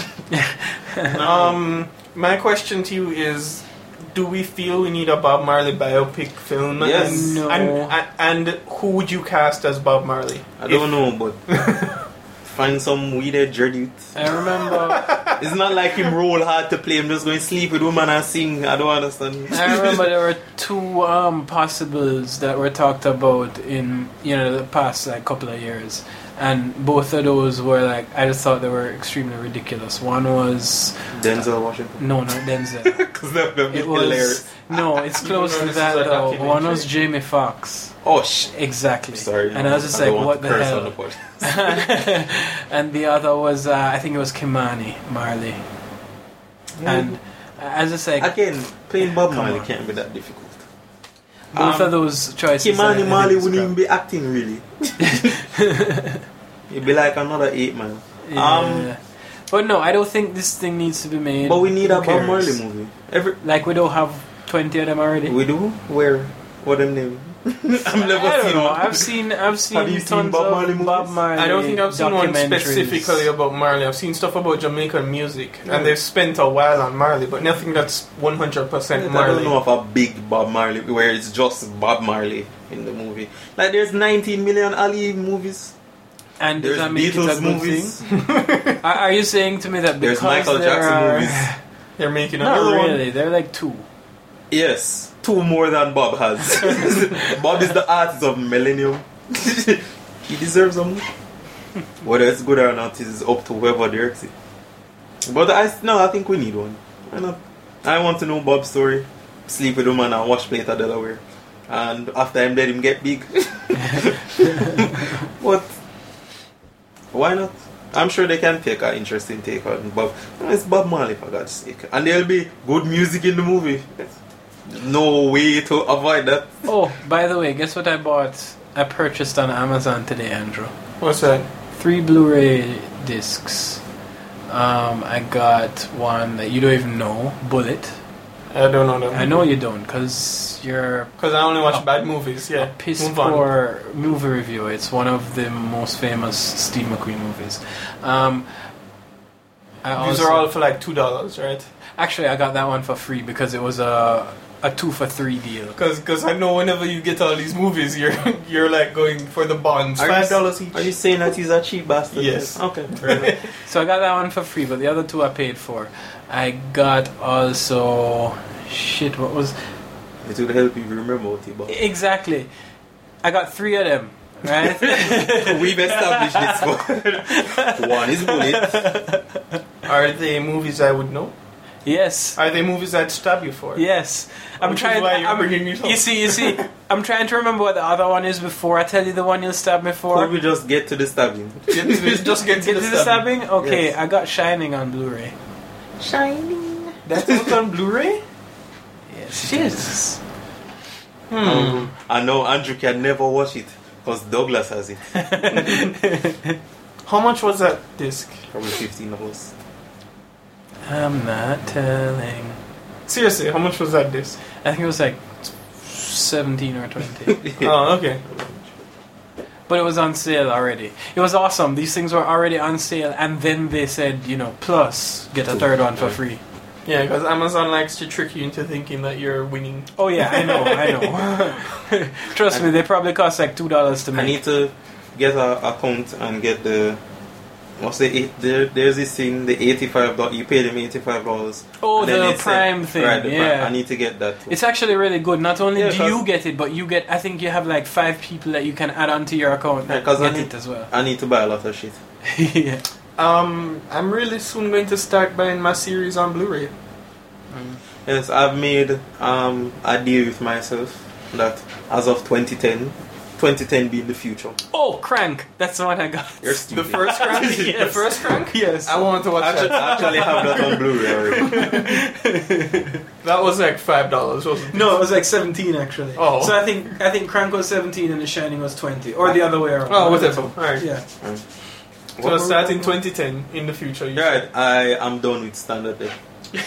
A: Um, my question to you is: do we feel we need a Bob Marley biopic film?
B: Yes.
A: And,
C: No.
A: and, and, and who would you cast as Bob Marley?
B: I don't know, but find some weird dread.
C: I remember.
B: It's not like him roll hard to play. I'm just going to sleep with women and sing. I don't understand.
C: I remember there were two um, possibles that were talked about in you know the past like couple of years, and both of those were like I just thought they were extremely ridiculous. One was
B: Denzel Washington.
C: no, not Denzel.
B: Because that would be
C: It was
B: hilarious.
C: no, it's
A: You
C: close
A: know
C: to
A: this
C: that
A: is a
C: though.
A: documentary.
C: One was Jamie Foxx.
B: Oh, sh.
C: Exactly.
B: Sorry.
C: And I was just
B: I
C: like,
B: don't
C: what
B: want
C: the
B: to curse
C: hell?
B: on the podcast.
C: And the other was, uh, I think it was Kimani Marley. And uh, as I say,
B: Again, playing Bob
C: Come
B: Marley
C: on.
B: can't be that difficult.
C: both
B: um,
C: of those choices. I- I
B: Kimani
C: think
B: Marley
C: is
B: wouldn't
C: crap.
B: even be acting, really. It'd be like another eight man.
C: Yeah.
B: Um,
C: but no, I don't think this thing needs to be made.
B: but we need
C: Who
B: a Bob
C: cares?
B: Marley movie. Every
C: Like we don't have twenty of them already.
B: we do. Where? What them name? I've never
C: I don't
B: seen
C: know.
B: one.
C: I've seen. I've seen
B: Have you seen
C: tons
B: Bob
C: of
B: Marley movies?
C: Bob Marley.
A: I don't think I've seen one
C: documentaries.
A: specifically about Marley. I've seen stuff about Jamaican music, and they've spent a while on Marley, but nothing that's one hundred percent
B: I don't
A: Marley.
B: know of a big Bob Marley where it's just Bob Marley in the movie. Like there's nineteen million Ali movies.
C: And does
B: There's
C: that make it a
B: Beatles
C: good
B: movies.
C: thing? Are, are you saying to me that
B: There's
C: because
B: Michael
C: there
B: Jackson
C: are,
B: movies.
A: They're making
C: Not
A: another one.
C: really. They're like two.
B: Yes, two more than Bob has. Bob is the artist of Millennium. He deserves a movie. Whether it's good or not is up to whoever directs it. But I no, I think we need one. Why not? I want to know Bob's story. Sleep with him and I wash plate at Delaware. And after I'm dead, him get big. But why not? I'm sure they can take an interesting take on Bob. It's Bob Marley, for God's sake. And there'll be good music in the movie. No way to avoid that.
C: Oh, by the way, guess what I bought? I purchased on Amazon today, Andrew.
A: What's that?
C: Three Blu-ray discs. Um, I got one that you don't even know, Bullet.
A: I don't know them.
C: I know you don't, because you're
A: Because I only watch
C: A-
A: bad movies, yeah.
C: a piss
A: Move on.
C: poor movie reviewer. It's one of the most famous Steve McQueen movies. Um, I
A: These
C: also,
A: are all for like two dollars, right?
C: actually, I got that one for free because it was a a two for three deal.
A: Because I know whenever you get all these movies, you're you're like going for the bonds.
B: Are you
A: Five
B: s-
A: dollars each.
B: Are you saying that he's a cheap bastard?
A: Yes.
B: Okay. Fair enough.
C: So I got that one for free, but the other two I paid for. I got also shit. What was
B: It will help you remember what you bought.
C: exactly? I got three of them. Right?
B: We've established this one. One is Bullet.
A: Are they movies I would know?
C: Yes.
A: Are they movies I'd stab you for?
C: Yes. I'm
A: Which is
C: trying.
A: why you're
C: I'm,
A: bringing it up.
C: you see, you see. I'm trying to remember what the other one is before I tell you the one you'll stab me for.
B: Could we just get to the stabbing?
A: Get to- Just get to
C: Get
A: the
C: to the
A: stabbing.
C: stabbing? Okay,
B: Yes.
C: I got Shining on Blu-ray.
B: Shining.
A: That's out on Blu-ray?
C: Yes.
A: Shit.
C: yes.
A: Hmm.
B: Um, I know Andrew can never watch it because Douglas has it.
A: How much was that disc?
B: Probably fifteen dollars.
C: I'm not telling.
A: Seriously, how much was that disc?
C: I think it was like seventeen or twenty.
A: Oh, okay.
C: But it was on sale already. It was awesome. These things were already on sale, and then they said, you know, plus get a third one for free.
A: Yeah, because Amazon likes to trick you into thinking that you're winning.
C: Oh yeah, I know, I know. Trust me, they probably cost like two dollars to
B: I
C: make.
B: need to get a account and get the what's the eight, there, there's this thing the eighty-five dollars you pay them eighty-five dollars.
C: Oh,
B: and then
C: the
B: they say-
C: Prime thing,
B: Right, the Prime.
C: yeah.
B: I need to get that too.
C: It's actually really good. Not only
B: Yeah,
C: do
B: 'cause-
C: you get it, but you get. I think you have like five people that you can add onto your account
B: Yeah,
C: that
B: 'cause I
C: get
B: need-
C: it as well.
B: I need to buy a lot of shit.
C: yeah.
A: Um, I'm really soon going to start buying my series on Blu-ray.
B: Yes, I've made um, a deal with myself that as of twenty ten, twenty ten being the future.
C: Oh, Crank. That's the one I got.
B: You're
A: The
B: stupid.
A: first crank? The
C: Yes.
A: first crank?
C: Yes.
A: I wanted to watch
B: Actually,
A: that.
B: I actually have that on Blu-ray already.
A: That was like five dollars, wasn't it?
C: No, it was like seventeen actually.
A: Oh.
C: So I think I think Crank was seventeen and The Shining was twenty, or the other way around.
A: Oh, whatever. Alright.
C: Yeah.
A: So start in twenty ten in the future. you
B: Right, I am done with standard deck.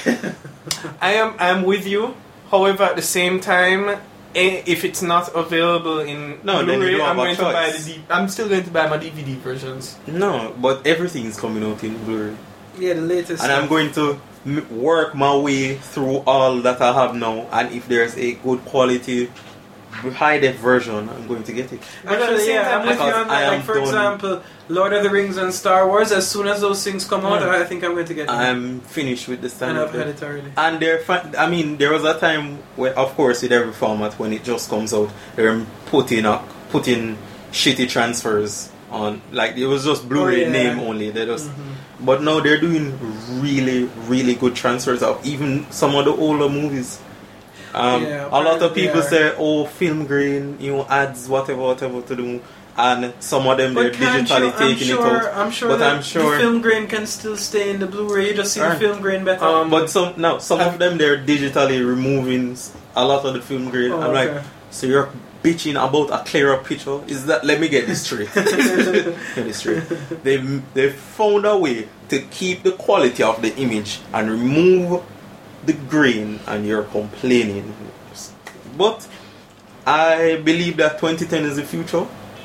A: I am I am with you. However, at the same time, eh, if it's not available in
B: No, then you
A: Blu-ray,
B: don't
A: I'm
B: have a
A: going to buy the
B: choice.
A: D- I'm still going to buy my D V D versions.
B: No, but everything is coming out in Blu-ray.
C: Yeah, the latest.
B: And I'm going to m- work my way through all that I have now, and if there's a good quality high def version, I'm going to get it.
A: But at the
C: Actually,
A: same
C: yeah,
A: time,
C: I'm with you
B: because
C: on
B: I
C: that.
B: am
C: Like, for
B: done-
C: example, Lord of the Rings and Star Wars, as soon as those things come out,
A: Yeah.
C: I think I'm going to get them.
B: I'm finished with the
C: And
B: standard
C: I've had
B: deck.
C: it already.
B: And they're fi- I mean, there was a time where, of course, with every format, when it just comes out, they're putting up, putting shitty transfers on. Like, it was just Blu-ray
C: Oh, yeah.
B: name only. They just,
C: Mhm.
B: but now they're doing really, really good transfers of even some of the older movies. Um,
C: Yeah,
B: a lot of
C: they
B: people
C: are.
B: say, "Oh, film grain, you know, adds whatever, whatever to do," and some of them they're
C: But can't
B: digitally
C: you, I'm
B: taking
C: sure,
B: it out.
C: I'm sure
B: But
C: that
B: I'm sure-
C: the film grain can still stay in the Blu-ray. You just see the
B: Alright.
C: film grain better.
A: Um,
B: But some now, some
A: Have-
B: of them they're digitally removing s- a lot of the film grain.
C: Oh,
B: I'm like,
C: okay.
B: so you're bitching about a clearer picture? Is that? Let me get this straight. Get this straight. They they found a way to keep the quality of the image and remove the grain, and you're complaining. But I believe that twenty ten is the future.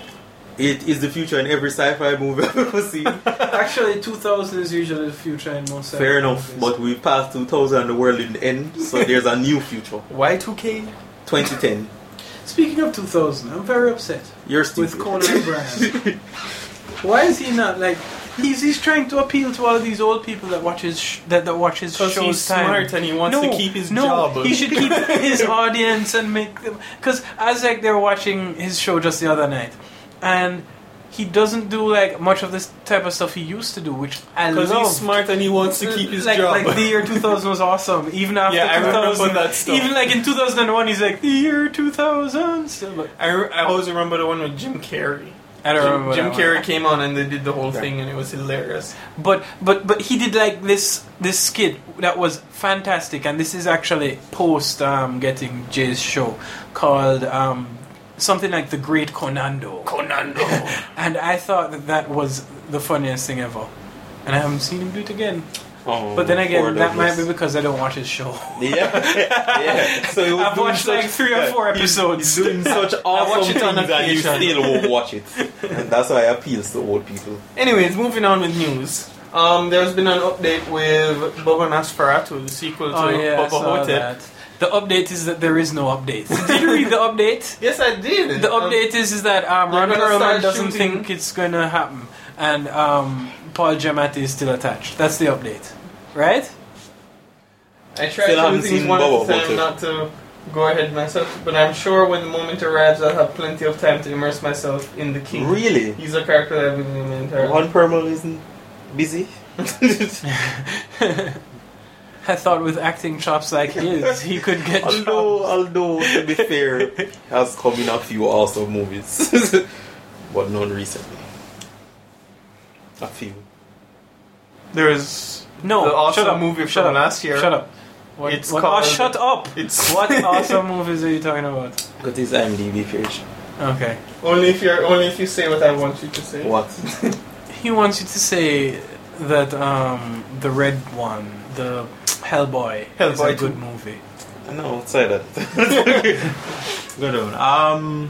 B: It is the future in every sci-fi movie I've ever seen.
C: Actually, two thousand is usually the future in most.
B: Fair
C: sci-fi
B: enough,
C: movies.
B: but we passed two thousand and the world in the end, so there's a new future.
A: Y two K?
B: twenty ten.
C: Speaking of two thousand, I'm very upset
B: You're stupid.
C: with Conan O'Brien. Why is he not like? He's he's trying to appeal to all these old people that watch his sh- that that watch his
A: Because
C: shows
A: he's
C: time.
A: smart and he wants
C: no,
A: to keep his
C: no,
A: job.
C: he should keep his audience and make them. Because I was like, they were watching his show just the other night, and he doesn't do like much of this type of stuff he used to do, which I love.
A: Because he's smart and he wants to keep his
C: like,
A: job.
C: Like the year two thousand was awesome. Even after
A: Yeah, I
C: two
A: remember
C: thousand,
A: that stuff.
C: even like in two thousand one, he's like the year two thousand. Still, but
A: I, re- I always remember the one with Jim Carrey.
C: I don't
A: Jim,
C: remember
A: Jim
C: that one.
A: Carrey came on and they did the whole thing and it was hilarious.
C: But but but he did like this this skit that was fantastic, and this is actually post um, getting Jay's show called um, something like The Great Conando.
A: Conando.
C: And I thought that that was the funniest thing ever, and I haven't seen him do it again.
B: Oh,
C: But then again,
B: poor
C: that might
B: Douglas.
C: be because I don't watch his show.
B: Yeah, yeah. So he was
C: I've
B: doing
C: watched
B: such-
C: like three or four
B: yeah, he's-
C: episodes.
B: He's doing such awesome
A: watch it on
B: things and you
A: occasion.
B: still won't watch it. And that's why it appeals to old people.
A: Anyways, moving on with news. Um, there's been an update with Boba Nosferatu, the sequel to
C: Oh yeah, I
A: Baba
C: saw
A: Hotep.
C: that. The update is that there is no update. Did you read the update?
A: Yes, I did.
C: The
A: Um,
C: update is, is that um,
A: they're
C: Ron
A: gonna
C: Perlman
A: start
C: doesn't
A: shooting-
C: think it's going to happen, and um, Paul Giamatti is still attached. That's the update, right?
A: I try
B: Still
A: to do
B: haven't
A: things
B: seen
A: one at
B: Boba
A: a time,
B: Hotep.
A: not to go ahead myself. But I'm sure when the moment arrives, I'll have plenty of time to immerse myself in the king.
B: Really?
A: He's a character that I've been in the entire.
B: One Permal isn't busy?
C: I thought with acting chops like his, he could get
B: although,
C: jobs.
B: although, to be fair, has come in a few awesome movies. But none recently. A few.
A: There's
C: No,
A: the awesome
C: shut up.
A: movie
C: shut
A: from
C: up.
A: last year.
C: Shut up. What,
A: It's
C: what,
A: called-
C: oh, shut up!
A: It's
C: What awesome movies are you talking about?
B: Got his IMDb page.
C: Okay.
A: only if you're only if you say what I want you to say.
B: What?
C: He wants you to say that um, the red one, the Hellboy, is
A: Hellboy
C: a good
A: two.
C: movie.
B: No, say that. Good on. Um,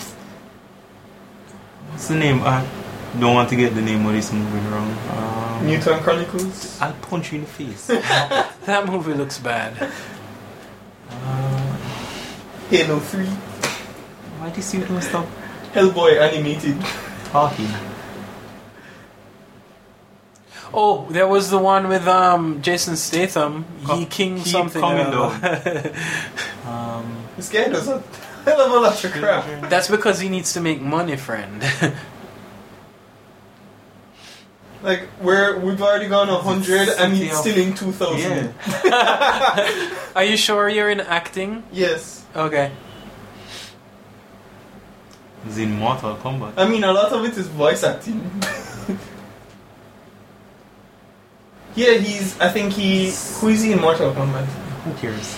B: what's the name? I don't want to get the name of this movie wrong. Um,
A: Newton Chronicles.
B: I'll punch you in the face.
C: That movie looks bad.
B: uh,
A: Halo three.
B: why this you don't stop
A: Hellboy animated.
B: talking?
C: Oh, there was the one with um, Jason Statham.
B: Co-
C: He King
B: keep
C: something.
B: coming
C: or other.
B: Um,
A: This guy does a hell of a lot of crap.
C: That's because he needs to make money, friend.
A: Like we're we've already gone a hundred and
B: City
A: he's
B: of-
A: still in two thousand.
B: yeah.
C: Are you sure you're in acting?
A: Yes.
C: Okay.
B: He's in Mortal Kombat.
A: I mean, a lot of it is voice acting. Yeah, he's. I think he. Who is he in Mortal Kombat?
B: Who cares?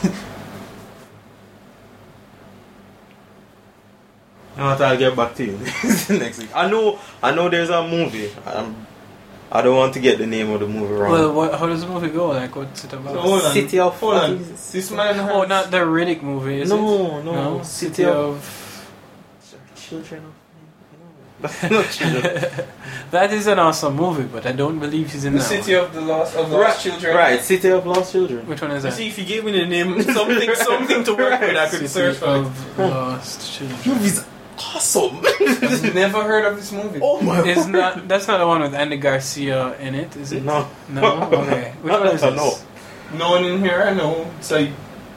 B: You know what? I'll get back to you next week. I know. I know. There's a movie. I'm, I don't want to get the name of the movie wrong.
C: Well, what, how does the movie go? Like, what's it about?
A: So hold on.
B: City of
A: Hold on.
B: what is-
A: This man has...
C: Oh, not the Riddick movie, is
B: no,
C: it?
B: no,
C: No,
B: City,
C: City
B: of,
C: of...
B: Children of. That's not children.
C: That is an awesome movie, but I don't believe he's in
A: The
C: that
A: City
C: one.
A: of the Lost of Lost
B: right,
A: Children.
B: right. City of Lost Children.
C: Which one is
A: You
C: that?
A: see, if you gave me the name, something, something to work with, I could
C: City
A: search for it.
C: of Lost Children.
B: Movie's awesome.
A: I've never heard of this movie.
B: Oh my
C: Is
B: god.
C: not that's not the one with Andy Garcia in it, is it?
B: No.
C: No? Okay. Which one is
B: I
C: this?
B: know.
A: No one in here I know. It's like...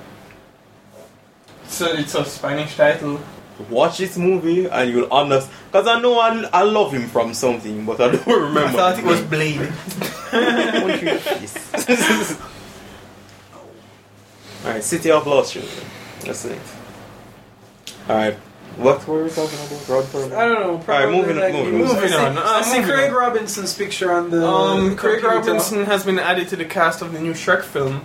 A: It's a, it's a Spanish title.
B: Watch this movie and you'll understand. Because I know I, I love him from something, but I don't remember.
A: I thought it was Blade.
B: Alright, City of Lost Children. That's it. Alright, what were we talking about? Rod Perlman?
C: I don't know. Probably
B: moving on,
C: like,
B: moving
C: movies.
B: on.
A: Moving
C: I
A: on.
C: see,
A: Uh,
C: I see
A: moving
C: Craig
A: on.
C: Robinson's picture on the.
A: Um, Craig
C: computer.
A: Robinson has been added to the cast of the new Shrek film.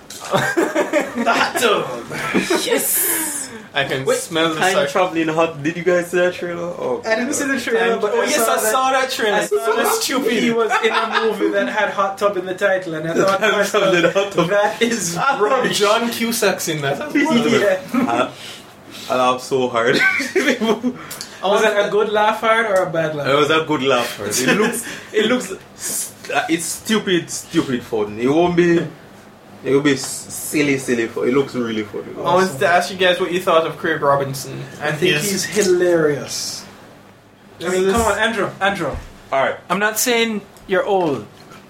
B: Yes!
A: I can
B: Wait,
A: smell the
B: Time
A: sarcasm.
B: traveling hot. Did you guys see that trailer? Oh,
C: I didn't see the trailer, but
A: Oh
C: I
A: yes,
C: saw
A: I
C: that-
A: saw that trailer.
C: I saw
A: That's stupid.
C: He was in a movie that had hot tub in the title, and I thought to
B: Time
C: myself,
B: traveling hot tub.
C: that is
A: Oh,
C: rubbish.
A: John Cusack's in that.
C: Yeah.
B: I, I laughed so hard. It
C: Was that a good laugh hard or a bad laugh?
B: was a good laugh. It looks, it looks, uh, it's stupid, stupid fun. It won't be, it will be s- silly, silly fun. It looks really funny.
A: I wanted to ask you guys what you thought of Craig Robinson.
C: I
A: And
C: think
A: his,
C: he's hilarious. I mean, come on, Andrew, Andrew.
B: Alright.
C: I'm not saying you're old.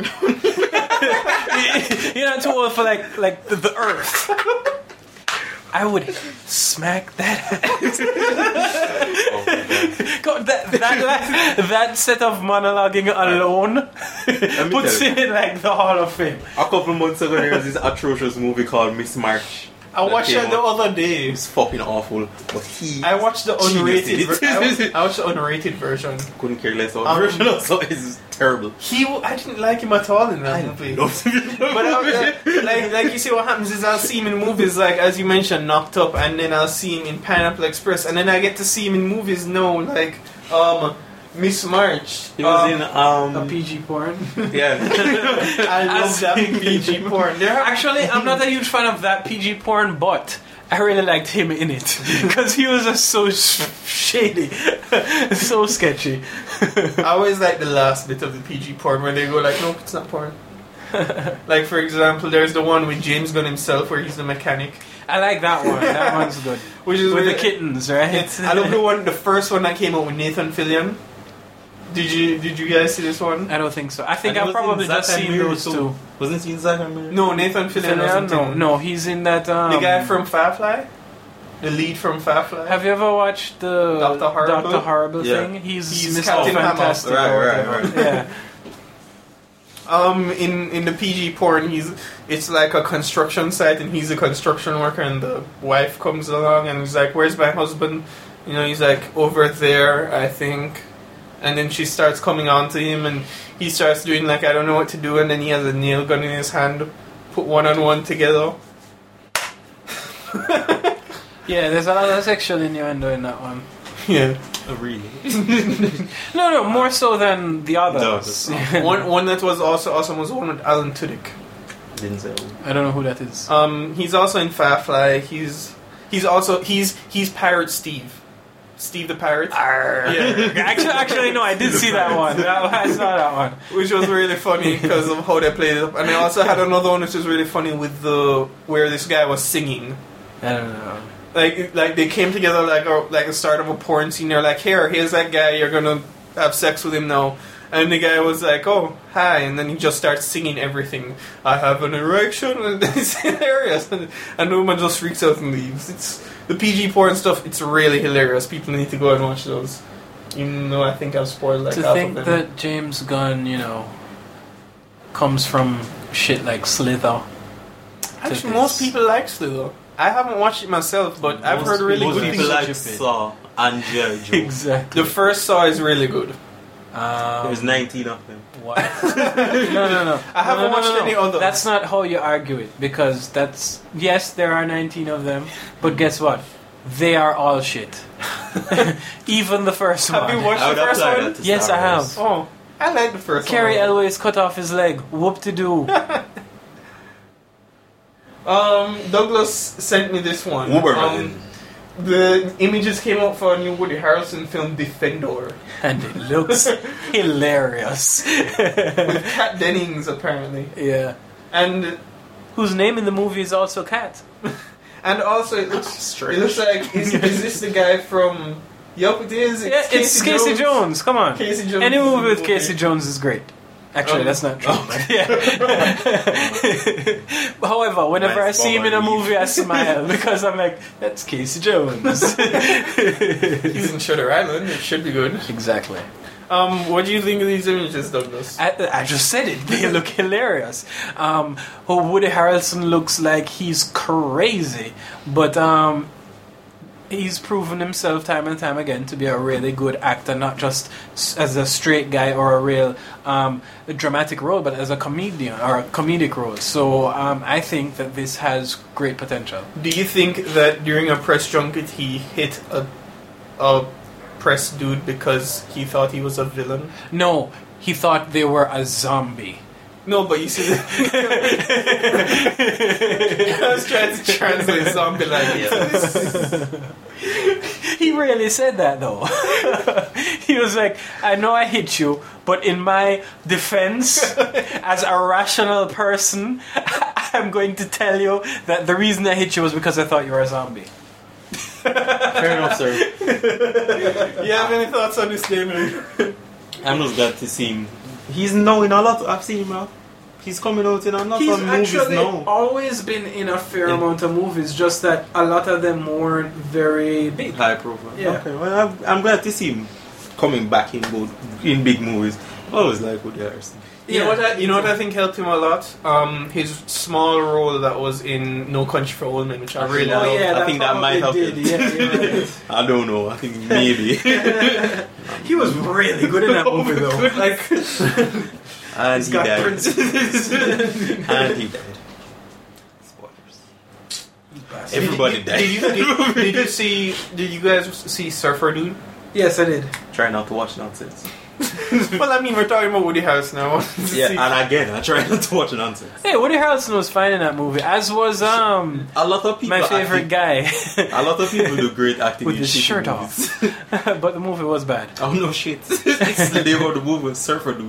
C: You're not too old for like like the, the earth. I would smack that ass.
B: Oh my God.
C: God, that, that, that, that set of monologuing alone
B: me
C: puts
B: tell
C: it in like the Hall of Fame.
B: A couple months ago, there was this atrocious movie called Miss March.
A: I watched
B: came
A: it the
B: out.
A: other day.
B: It's fucking awful. But he
A: I watched the unrated.
B: Genius.
A: Ver- I, watched, I watched the unrated version.
B: couldn't care less about
A: Um,
B: the version, so it's terrible.
A: He, w- I didn't like him at all in that movie.
B: Loved it.
A: But I, like, like you see, what happens is I'll see him in movies like, as you mentioned, Knocked Up, and then I'll see him in Pineapple Express, and then I get to see him in movies now, like um, Miss March.
B: He was
A: um,
B: in um
C: A P G porn.
B: yeah.
A: I love that P G porn. There,
C: Actually, I'm not a huge fan of that P G porn, but I really liked him in it because he was just so sh- shady, so sketchy.
A: I always like the last bit of the P G porn where they go like, nope, it's not porn. Like for example, there's the one with James Gunn himself where he's the mechanic,
C: I like that one. That one's good.
A: which is
C: With
A: really,
C: the kittens, right?
A: It's, I love the one, the first one that came out with Nathan Fillion. Did you did you guys see this one?
C: I don't think so. I think
B: And
C: I've
B: he was in
C: probably
B: Zack
C: just
B: and
C: seen
B: Miri
C: those
B: too.
C: two.
B: Wasn't he in Zack and Miri?
A: No, Nathan Fillion
C: Fillion?
A: wasn't
C: No,
A: in.
C: no, he's in that. Um,
A: The guy from Firefly, the lead from Firefly.
C: Have you ever watched the
A: Doctor Horrible?
C: Doctor Horrible
B: Yeah.
C: thing? He's,
A: He's
C: Mister
A: Captain Hammer.
C: Fantastic.
B: Right,
C: or
B: right,
C: whatever.
B: right.
C: Yeah.
A: Um, in in the P G porn, he's it's like a construction site, and he's a construction worker, and the wife comes along, and he's like, "Where's my husband?" You know, he's like, "Over there, I think." And then she starts coming on to him, and he starts doing like, "I don't know what to do," and then he has a nail gun in his hand, put one on one together.
C: Yeah, there's a lot of sexual innuendo in that one.
A: Yeah.
B: Oh, really?
C: No, no, more so than the others.
B: The others.
A: one one that was also awesome was one with Alan Tudyk.
B: Didn't say.
C: I don't know who that is.
A: Um, he's also in Firefly. He's he's also he's he's Pirate Steve, Steve the Pirate. Yeah,
C: actually, actually, no, I did see that one. That, I saw that one.
A: which was really funny because of how they played it up. And I also had another one which was really funny with the where this guy was singing.
C: I don't know.
A: Like like they came together like a like a start of a porn scene. They're like, here, here's that guy. You're gonna have sex with him now. And the guy was like, oh, hi. And then he just starts singing everything. I have an erection. And it's hilarious. And, and the woman just freaks out and leaves. It's the P G porn stuff. It's really hilarious. People need to go and watch those. Even though I think I've spoiled like
C: To
A: half
C: think
A: of them.
C: that James Gunn, you know, comes from shit like Slither.
A: Actually,
C: to
A: most
C: this.
A: people like Slither. I haven't watched it myself, but I've
B: Most-
A: heard really
B: most
A: good
B: people
A: things.
B: like
C: Stupid.
B: Saw and G I. Joe.
C: Exactly.
A: The first Saw is really good.
C: Um,
B: There's nineteen of them.
C: What? no, no, no.
A: I haven't
C: no, no,
A: watched
C: no, no.
A: any others.
C: That's not how you argue it, because that's yes, there are nineteen of them, but guess what? They are all shit. Even the first
A: Have
C: one.
A: you watched
B: I would
A: the first
B: apply
A: one?
B: that to
C: Yes,
B: Star
C: I
B: Wars.
C: have.
A: Oh, I like the first
C: Carrie
A: one.
C: Elway's cut off his leg. Whoop to do.
A: Um, Douglas sent me this one.
B: Uberman.
A: Um, the images came out for a new Woody Harrelson film, Defendor,
C: And it looks hilarious.
A: with Kat Dennings apparently,
C: Yeah.
A: and
C: Whose name in the movie is also Cat.
A: and also it looks
B: Strange.
A: it looks like is, is this the guy from? Yup, it is. It's
C: Yeah, it's Casey Jones. Come on.
A: Casey Jones.
C: Any
A: is in
C: movie
A: the
C: with Casey Jones is great. Actually,
A: Um,
C: that's not true. But yeah. However, whenever
B: Nice
C: I see him in a
B: bummer.
C: movie, I smile because I'm like, that's Casey Jones.
A: He's in Shutter Island. It should be good.
C: Exactly.
A: Um, what do you think of these images, Douglas?
C: I, I just said it. They look hilarious. Um, oh, Woody Harrelson looks like he's crazy, but um, he's proven himself time and time again to be a really good actor, not just s- as a straight guy or a real um, dramatic role, but as a comedian or a comedic role. So um, I think that this has great potential.
A: Do you think that during a press junket he hit a a press dude because he thought he was a villain?
C: No, he thought they were a zombie.
A: No, but you see, I was trying to translate zombie like
C: He really said that though. He was like, I know I hit you, but in my defense, as a rational person, I'm going to tell you that the reason I hit you was because I thought you were a zombie.
B: Fair enough, sir.
A: You have any thoughts on this, Damon?
B: I'm just glad to see him. He's now in a lot. I've seen him out. He's coming out in a lot
C: He's
B: of movies
C: actually
B: now.
C: always been in a fair
B: Yeah.
C: amount of movies, just that a lot of them weren't very big.
B: High profile.
C: Yeah.
B: Okay, well, I'm, I'm glad to see him coming back in both, in big movies. I always like Woody Harrelson.
A: You know what? I, you know what I think helped him a lot. Um, his small role that was in No Country for Old Men, which I really
C: Oh,
A: loved.
C: yeah,
B: I think that might
C: probably
B: have
C: did.
B: it.
C: Yeah, you're right.
B: I don't know. I think maybe.
C: He was really good in that movie, though. Like,
B: and
A: He's
B: he
A: got
B: died.
A: princes.
B: And he died. Spoilers. Everybody
A: did,
B: died.
A: Did you, did, did you see? Did you guys see Surfer Dude?
C: yes, I did.
B: Try not to watch nonsense.
A: Well, I mean, we're talking about Woody Harrelson now.
B: Yeah, and again, I try not to watch nonsense.
C: Hey, Woody Harrelson was fine in that movie, as was um
B: A lot of people.
C: my favorite guy
B: A lot of people do great acting
C: with
B: in
C: his
B: shitty
C: shirt
B: movies.
C: off. But the movie was bad.
B: Oh no shit! It's the name of the movie, Surfer Dude.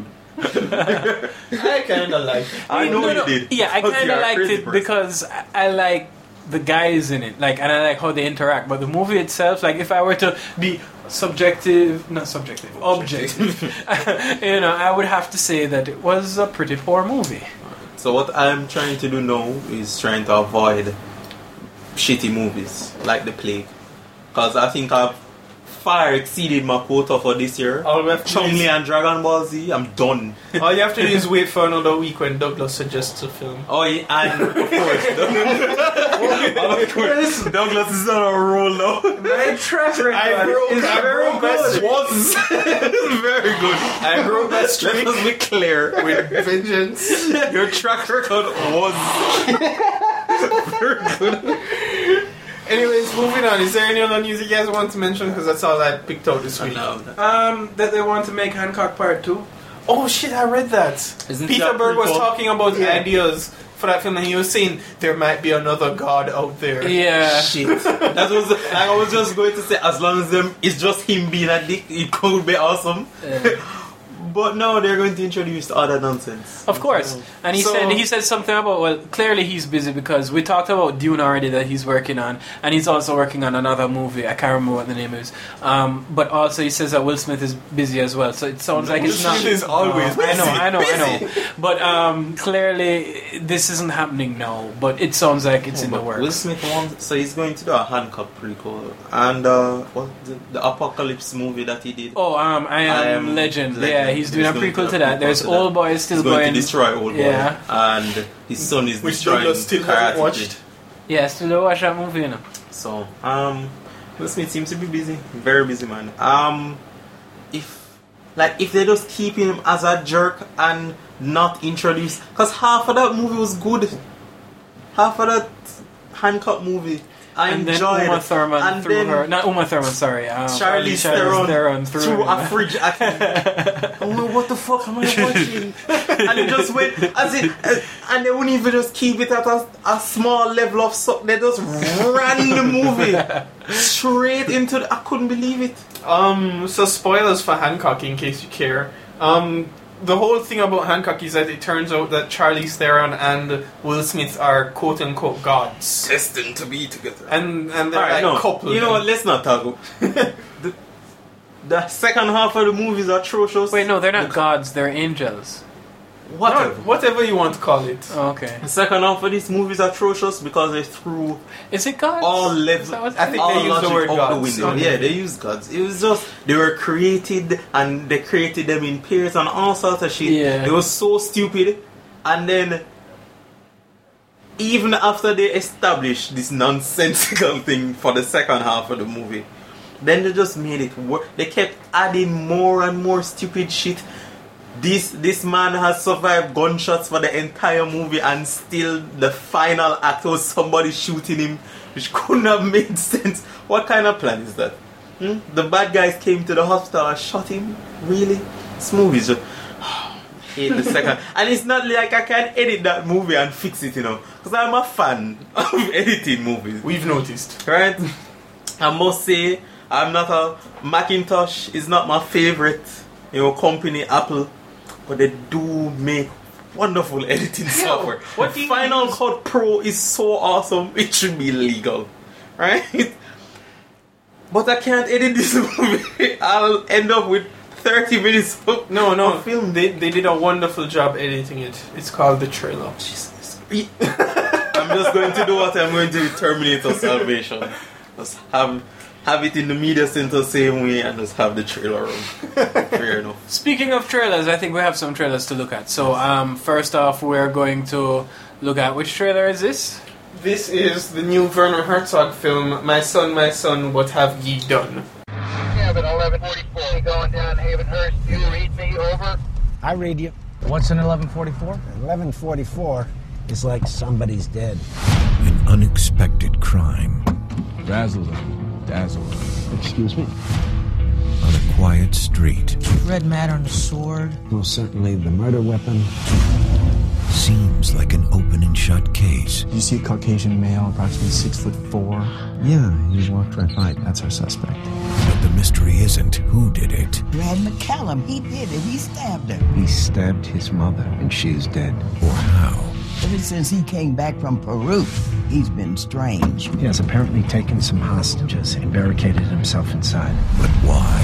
A: I kind of like. it.
B: I know
C: No,
B: you
C: no,
B: did.
C: Yeah, I
B: Because
C: kind
B: you're
C: of
B: a
C: liked
B: crazy
C: it
B: person.
C: because I, I like the guys in it, like, and I like how they interact. But the movie itself, like, if I were to be subjective, not subjective, objective, you know, I would have to say that it was a pretty poor movie.
B: So what I'm trying to do now is trying to avoid shitty movies like The Plague, because I think I've far exceeded my quota for this year.
A: All we have to do
B: Chun-Li
A: is-
B: and Dragon Ball Z, I'm done.
A: All you have to do is wait for another week when Douglas suggests a film.
B: Oh yeah, and of course, of course, Douglas is on a roll now.
C: My track record
A: I broke-
C: is
A: I
C: very
A: broke my
C: good.
A: streak.
B: Was very good.
A: I broke that streak
B: Let us be clear.
A: with vengeance.
B: Your track record was very good.
A: Anyways, moving on. Is there any other news you guys want to mention? Because that's all I picked out this week.
B: No.
C: Um, that they want to make Hancock Part Two.
A: Oh shit! I read that.
B: Isn't
A: Peter
B: that
A: Berg was
B: prequel?
A: talking about
C: Yeah.
A: ideas for that film, and he was saying there might be another god out there.
C: Yeah.
B: Shit. That was. I was just going to say, as long as them, it's just him being a dick, it could be awesome. But no, they're going to introduce other nonsense.
C: Of course, and he
A: So-
C: said he said something about, well, clearly he's busy because we talked about Dune already that he's working on, and he's also working on another movie. I can't remember what the name is, um, but also he says that Will Smith is busy as well. So it sounds like
A: Will
C: it's not.
A: Smith is always
C: I know, I know, I
A: busy.
C: know. But um, clearly this isn't happening now. But it sounds like it's in the
B: But
C: works.
B: Will Smith wants, so he's going to do a Hancock prequel, and uh, what the, the Apocalypse movie that he did.
C: Oh, um, I am,
B: I Am
C: Legend.
B: Legend.
C: Yeah, he's doing
B: He's
C: a
B: going
C: prequel
B: to
C: to
B: a
C: that.
B: prequel
C: There's
B: to
C: Old
B: that.
C: Boy still
B: He's going,
C: going.
B: to destroy Old Boy,
C: Yeah.
B: and his son is
A: Which
B: destroying
A: Douglas still
B: Karate
A: hasn't
B: Kid.
A: watched.
C: Yeah, still watch that movie, you know.
B: So, um, Will Smith seems to be busy, very busy man. Um, if like if they just keep him as a jerk and not introduce, because half of that movie was good, half of that Hancock movie I
C: and
B: enjoyed.
C: then Uma Thurman
B: and
C: threw
B: then
C: her, not Uma Thurman, sorry, um,
B: Charlize
C: Theron,
B: Theron
C: threw,
B: threw
C: her.
B: a fridge at me. I'm like, what the fuck am I watching? And it just went as it, and they wouldn't even just keep it at a, a small level of suck. They just ran the movie straight into the. I couldn't believe it.
A: Um, so spoilers for Hancock in case you care. Um, the whole thing about Hancock is that it turns out that Charlize Theron and Will Smith are quote unquote gods,
B: Destined to be together.
A: and and they're
B: All right,
A: like
B: no.
A: coupled.
B: You know what? Let's not talk. About the, the second half of the movie is atrocious.
C: Wait, no, they're not
B: The-
C: gods, they're angels.
B: Whatever.
A: No, whatever you want to call it.
C: Oh, okay.
B: The second half of this movie is atrocious because they threw
C: Is it gods?
B: all
C: Is
B: levels.
C: that what
A: I think
B: all
A: they use the
B: logic
A: word
B: out
A: gods.
B: the window.
A: Okay.
B: Yeah, they use gods. It was just they were created and they created them in pairs and all sorts of shit.
C: Yeah.
B: It was so stupid. And then even after they established this nonsensical thing for the second half of the movie, then they just made it work. They kept adding more and more stupid shit. This this man has survived gunshots for the entire movie, and still the final act was somebody shooting him, which couldn't have made sense. What kind of plan is that? Hmm? The bad guys came to the hospital and shot him? Really? This movie is just... hate the second. And it's not like I can edit that movie and fix it, you know. Because I'm a fan of editing movies.
A: We've noticed.
B: Right? I must say, I'm not a... Macintosh is not my favorite, you know, company, Apple. But they do make wonderful editing software.
A: what do you
B: Final
A: use?
B: Cut Pro is so awesome, it should be legal. Right? But I can't edit this movie. I'll end up with thirty minutes of,
A: No, no.
B: of film.
A: They they did a wonderful job editing it. It's called the trailer.
B: Jesus. I'm just going to do what I'm going to do, Terminator Salvation. Just have have it in the media center same way and just have the trailer run. Fair enough.
C: Speaking of trailers, I think we have some trailers to look at. So, um, first off, we're going to look at which trailer is this?
A: This is the new Werner Herzog film, My Son, My Son, What Have Ye Done?
D: Cabin eleven forty-four, going down Havenhurst. You read me, over?
E: I read you. What's an eleven forty-four? eleven forty-four is like somebody's dead.
F: An unexpected crime
G: Razzle them, dazzle them.
E: Excuse me?
F: on a quiet street
H: Red matter on the sword.
E: Most certainly the murder weapon.
F: seems like an open and shut case.
G: You see a Caucasian male, approximately six foot four.
E: Yeah, he walked right by. That's our suspect.
F: But the mystery isn't who did it
H: Brad McCallum, he did it. He stabbed her.
E: He stabbed his mother, and she is dead.
F: or how.
H: Ever since he came back from Peru, he's been strange.
E: He has apparently taken some hostages and barricaded himself inside.
F: But why?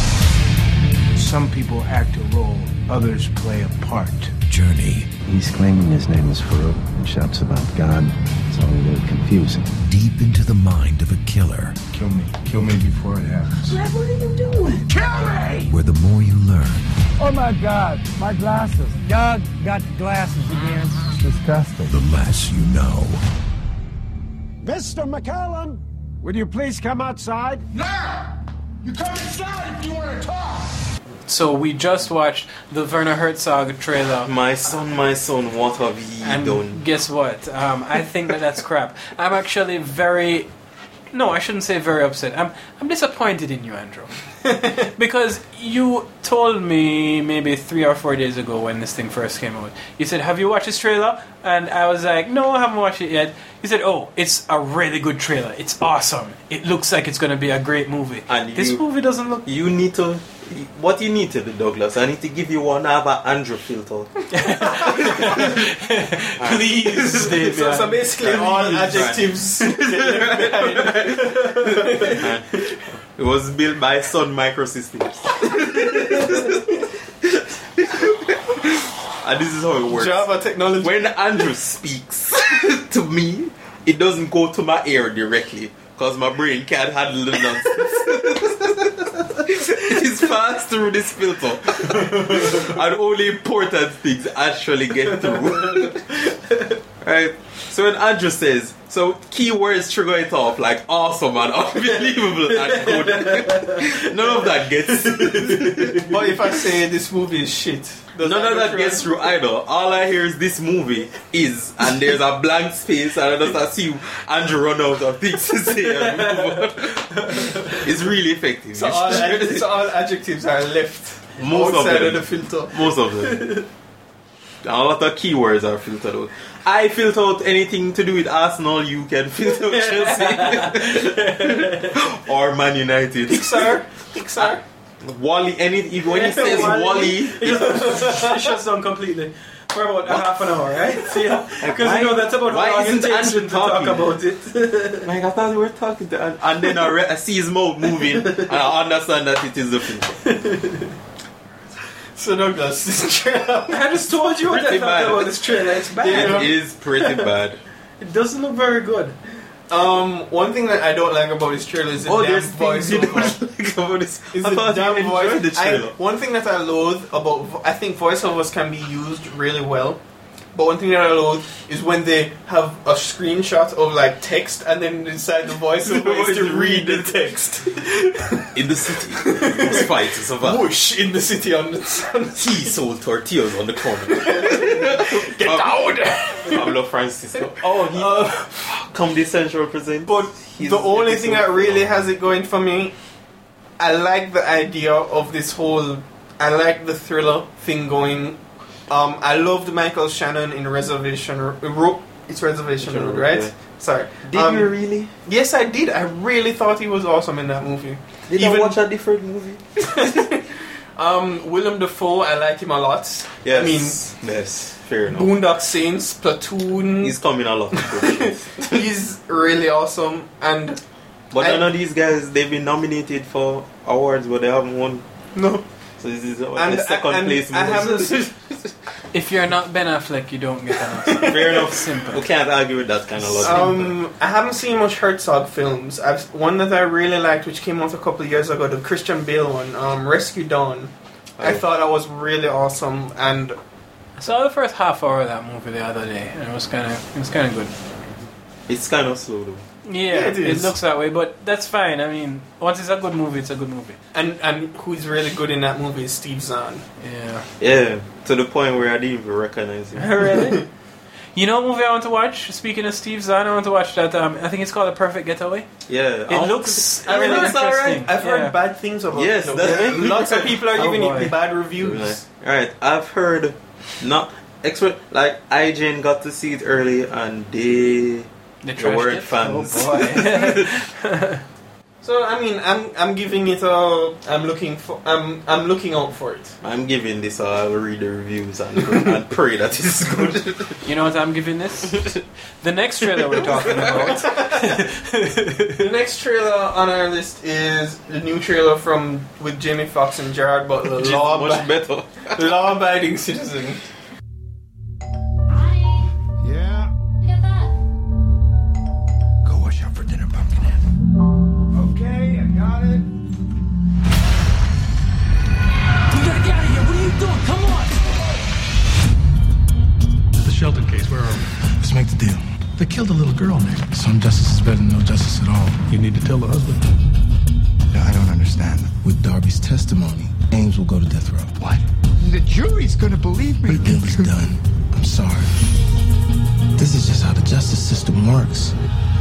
I: Some people act a role, others play a part.
F: Journey
E: He's claiming his name is Farouk and shouts about God. It's all a little confusing.
F: deep into the mind of a killer,
I: Kill me. Kill me before it happens.
H: Brad, what are you doing?
F: where the more you learn,
I: Oh my God, my glasses. Doug got glasses again. It's disgusting.
F: the less you know.
I: Mister McCallum, would you please come outside? Now! You come inside if you want to talk.
C: So we just watched the Werner Herzog trailer.
B: My son, my son, what have ye
C: And
B: done?
C: guess what? Um, I think that that's crap. I'm actually very... No, I shouldn't say very upset. I'm I'm disappointed in you, Andrew. Because you told me maybe three or four days ago when this thing first came out. You said, have you watched this trailer? And I was like, no, I haven't watched it yet. You said, oh, it's a really good trailer. It's awesome. It looks like it's going to be a great movie.
B: And
C: this
B: you-
C: movie doesn't look...
B: You need to... What you need to do, Douglas, I need to give you one other Andrew filter.
C: Please, David.
A: So, so basically, all adjectives.
B: It was built by Sun Microsystems. And this is how it works.
A: Java technology.
B: When Andrew speaks to me, it doesn't go to my ear directly because my brain can't handle the nonsense. It is passed through this filter, and only important things actually get through. Right. So when Andrew says, so keywords trigger it off like awesome and unbelievable and good. None of that gets.
A: But if I say this movie is shit,
B: none of that gets through either. All I hear is this movie is, and there's a blank space, and I just assume Andrew run out of things to say and move on. It's really effective.
A: So all, ad- so all adjectives are left
B: Most
A: outside
B: of,
A: of the filter.
B: Most of them. A lot of keywords are filtered out. I filter out anything to do with Arsenal. You can filter out Chelsea or Man United.
A: Pixar, Pixar.
B: Wally. Any when he says Wally,
C: it shuts down completely for about a half an hour, right? Because you know that's about
B: why
C: how long it
B: isn't
C: takes
B: Andrew
C: to talk
B: talking?
C: about it.
B: Like I thought we were talking to, and, and then I, re- I see his mouth moving, and I understand that it is the filter.
A: So Douglas, this trailer.
C: I just told you what I thought about this trailer. It's bad.
B: It is pretty bad.
C: It doesn't look very good.
A: Um, one thing that I don't like about this trailer is the
B: Oh,
A: damn
B: there's things you don't
A: voiceover.
B: like about this.
A: Is
B: I
A: the
B: thought
A: damn
B: you enjoyed
A: voice.
B: the
A: I,
B: trailer.
A: one thing that I loathe about, vo- I think voiceovers can be used really well. But one thing that I loathe is when they have a screenshot of like text and then inside the voiceover is to read the text.
B: In the city, those fights is about
A: Whoosh in the city on the on the
B: he sold tortillas on the corner.
A: Get down!
B: Pablo Francisco. Oh, he
A: Uh,
B: Comedy Central presents.
A: But
B: his
A: the only thing that
B: episode.
A: really has it going for me, I like the idea of this whole, I like the thriller thing going. Um, I loved Michael Shannon in Reservation Road. It's Reservation Road, right?
B: Yeah.
A: Sorry.
B: Did
A: um,
B: you really?
A: Yes, I did. I really thought he was awesome in that movie.
B: Did
A: Even-
B: you watch a different movie?
A: Um, Willem Dafoe, I like him a lot.
B: Yes.
A: I mean,
B: yes, fair enough.
A: Boondock Saints, Platoon.
B: He's coming a lot.
A: He's really awesome, and
B: But
A: I-
B: none of these guys, they've been nominated for awards, but they haven't won.
A: no.
B: So this is what,
A: And,
B: the second
A: and
B: place.
A: I
B: movie.
A: haven't.
C: If you're not Ben Affleck, you don't get an Oscar.
B: Fair enough.
C: Simple.
B: We can't argue with that kind of logic.
A: Um, I haven't seen much Herzog films. I've one that I really liked, which came out a couple of years ago, the Christian Bale one, um, Rescue Dawn. I
B: Oh.
A: thought that was really awesome, and
C: I saw the first half hour of that movie the other day, and it was kind of it was kind of good.
B: It's kind of slow though.
C: Yeah,
A: Yeah, it
C: it,
A: is.
C: looks that way, but that's fine. I mean, once it's a good movie, it's a good movie.
A: and and who's really good in that movie is Steve Zahn.
C: Yeah.
B: Yeah, to the point where I didn't even recognize him.
C: Really? You know what movie I want to watch? Speaking of Steve Zahn, I want to watch that. Um, I think it's called A Perfect Getaway.
B: Yeah,
C: It looks
A: I
C: really
A: mean, it's
C: interesting.
A: alright. I've
C: Yeah.
A: heard bad things about
B: Yes,
A: it.
B: that's-
A: Lots of people are
C: Oh,
A: giving
C: boy.
A: it bad reviews.
B: Alright, I've heard not expert like I G N got to see it early and they
C: The
B: they weren't
C: it?
B: fans.
C: Oh boy.
A: So I mean, I'm I'm giving it a. I'm looking for. I'm I'm looking out for it.
B: I'm giving this. I'll read the reviews and, and pray that it's good.
C: You know what I'm giving this? The next trailer we're talking about.
A: The next trailer on our list is the new trailer from with Jamie Foxx and Gerard Butler,
B: Which is
A: Law,
B: much better.
A: Law Abiding Citizen.
I: Yeah?
F: Go wash up for dinner, Pumpkinhead.
I: Okay, I got it.
J: We gotta get out of here. What are you doing? Come on!
K: The Shelton case, where are we?
F: Let's make the deal. They killed a little girl, Nick. Some justice is better than no justice at all.
K: You need to tell the husband.
F: No, I don't understand. With Darby's testimony, Ames will go to death row. What?
I: The jury's gonna believe me.
F: The deal is done. I'm sorry. This is just how the justice system works.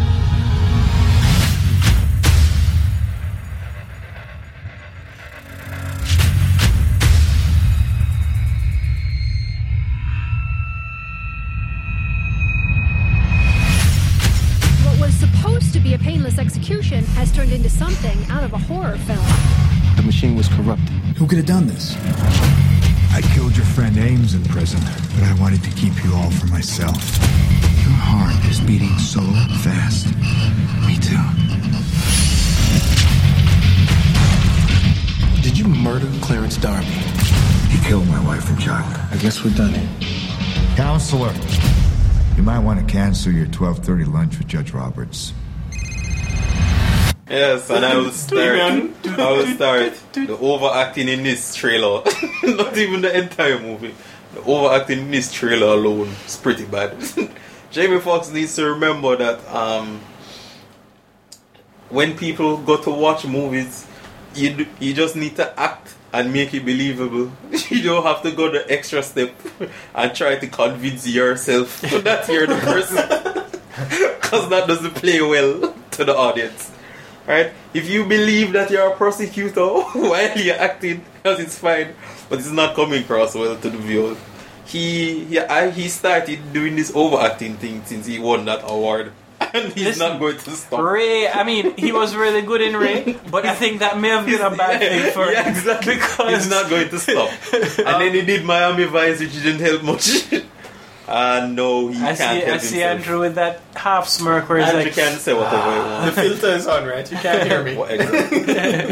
L: What was supposed to be a painless execution has turned into something out of a horror film.
F: The machine was corrupted.
E: Who could have done this?
M: I killed your friend Ames in prison, but I wanted to keep you all for myself.
F: Your heart is beating so fast. Me too. Did you murder Clarence Darby?
M: He killed my wife and child.
F: I guess we're done here.
M: Counselor, you might want to cancel your twelve thirty lunch with Judge Roberts.
B: Yes, and I will start. I will start the overacting in this trailer. Not even the entire movie. The overacting in this trailer alone is pretty bad. Jamie Foxx needs to remember that um, when people go to watch movies, you d- you just need to act and make it believable. You don't have to go the extra step and try to convince yourself that you're the person, because that doesn't play well to the audience. Right? If you believe that you're a prosecutor while you're acting, because it's fine, but it's not coming across well to the viewer. He he, I, he started doing this overacting thing since he won that award, and he's
C: Listen,
B: not going to stop.
C: Ray, I mean, he was really good in Ray, but I think that may have been a bad
B: yeah,
C: thing for
B: yeah,
C: him.
B: exactly.
C: Because
B: He's not going to stop. And then he did Miami Vice, which didn't help much. And no, he
C: I
B: can't
C: see,
B: help
C: I
B: himself.
C: see Andrew with that half smirk where he's
B: Andrew
C: like,
B: can say whatever he
A: The
B: wants.
A: filter is on, right? You can't hear me.
B: What, exactly.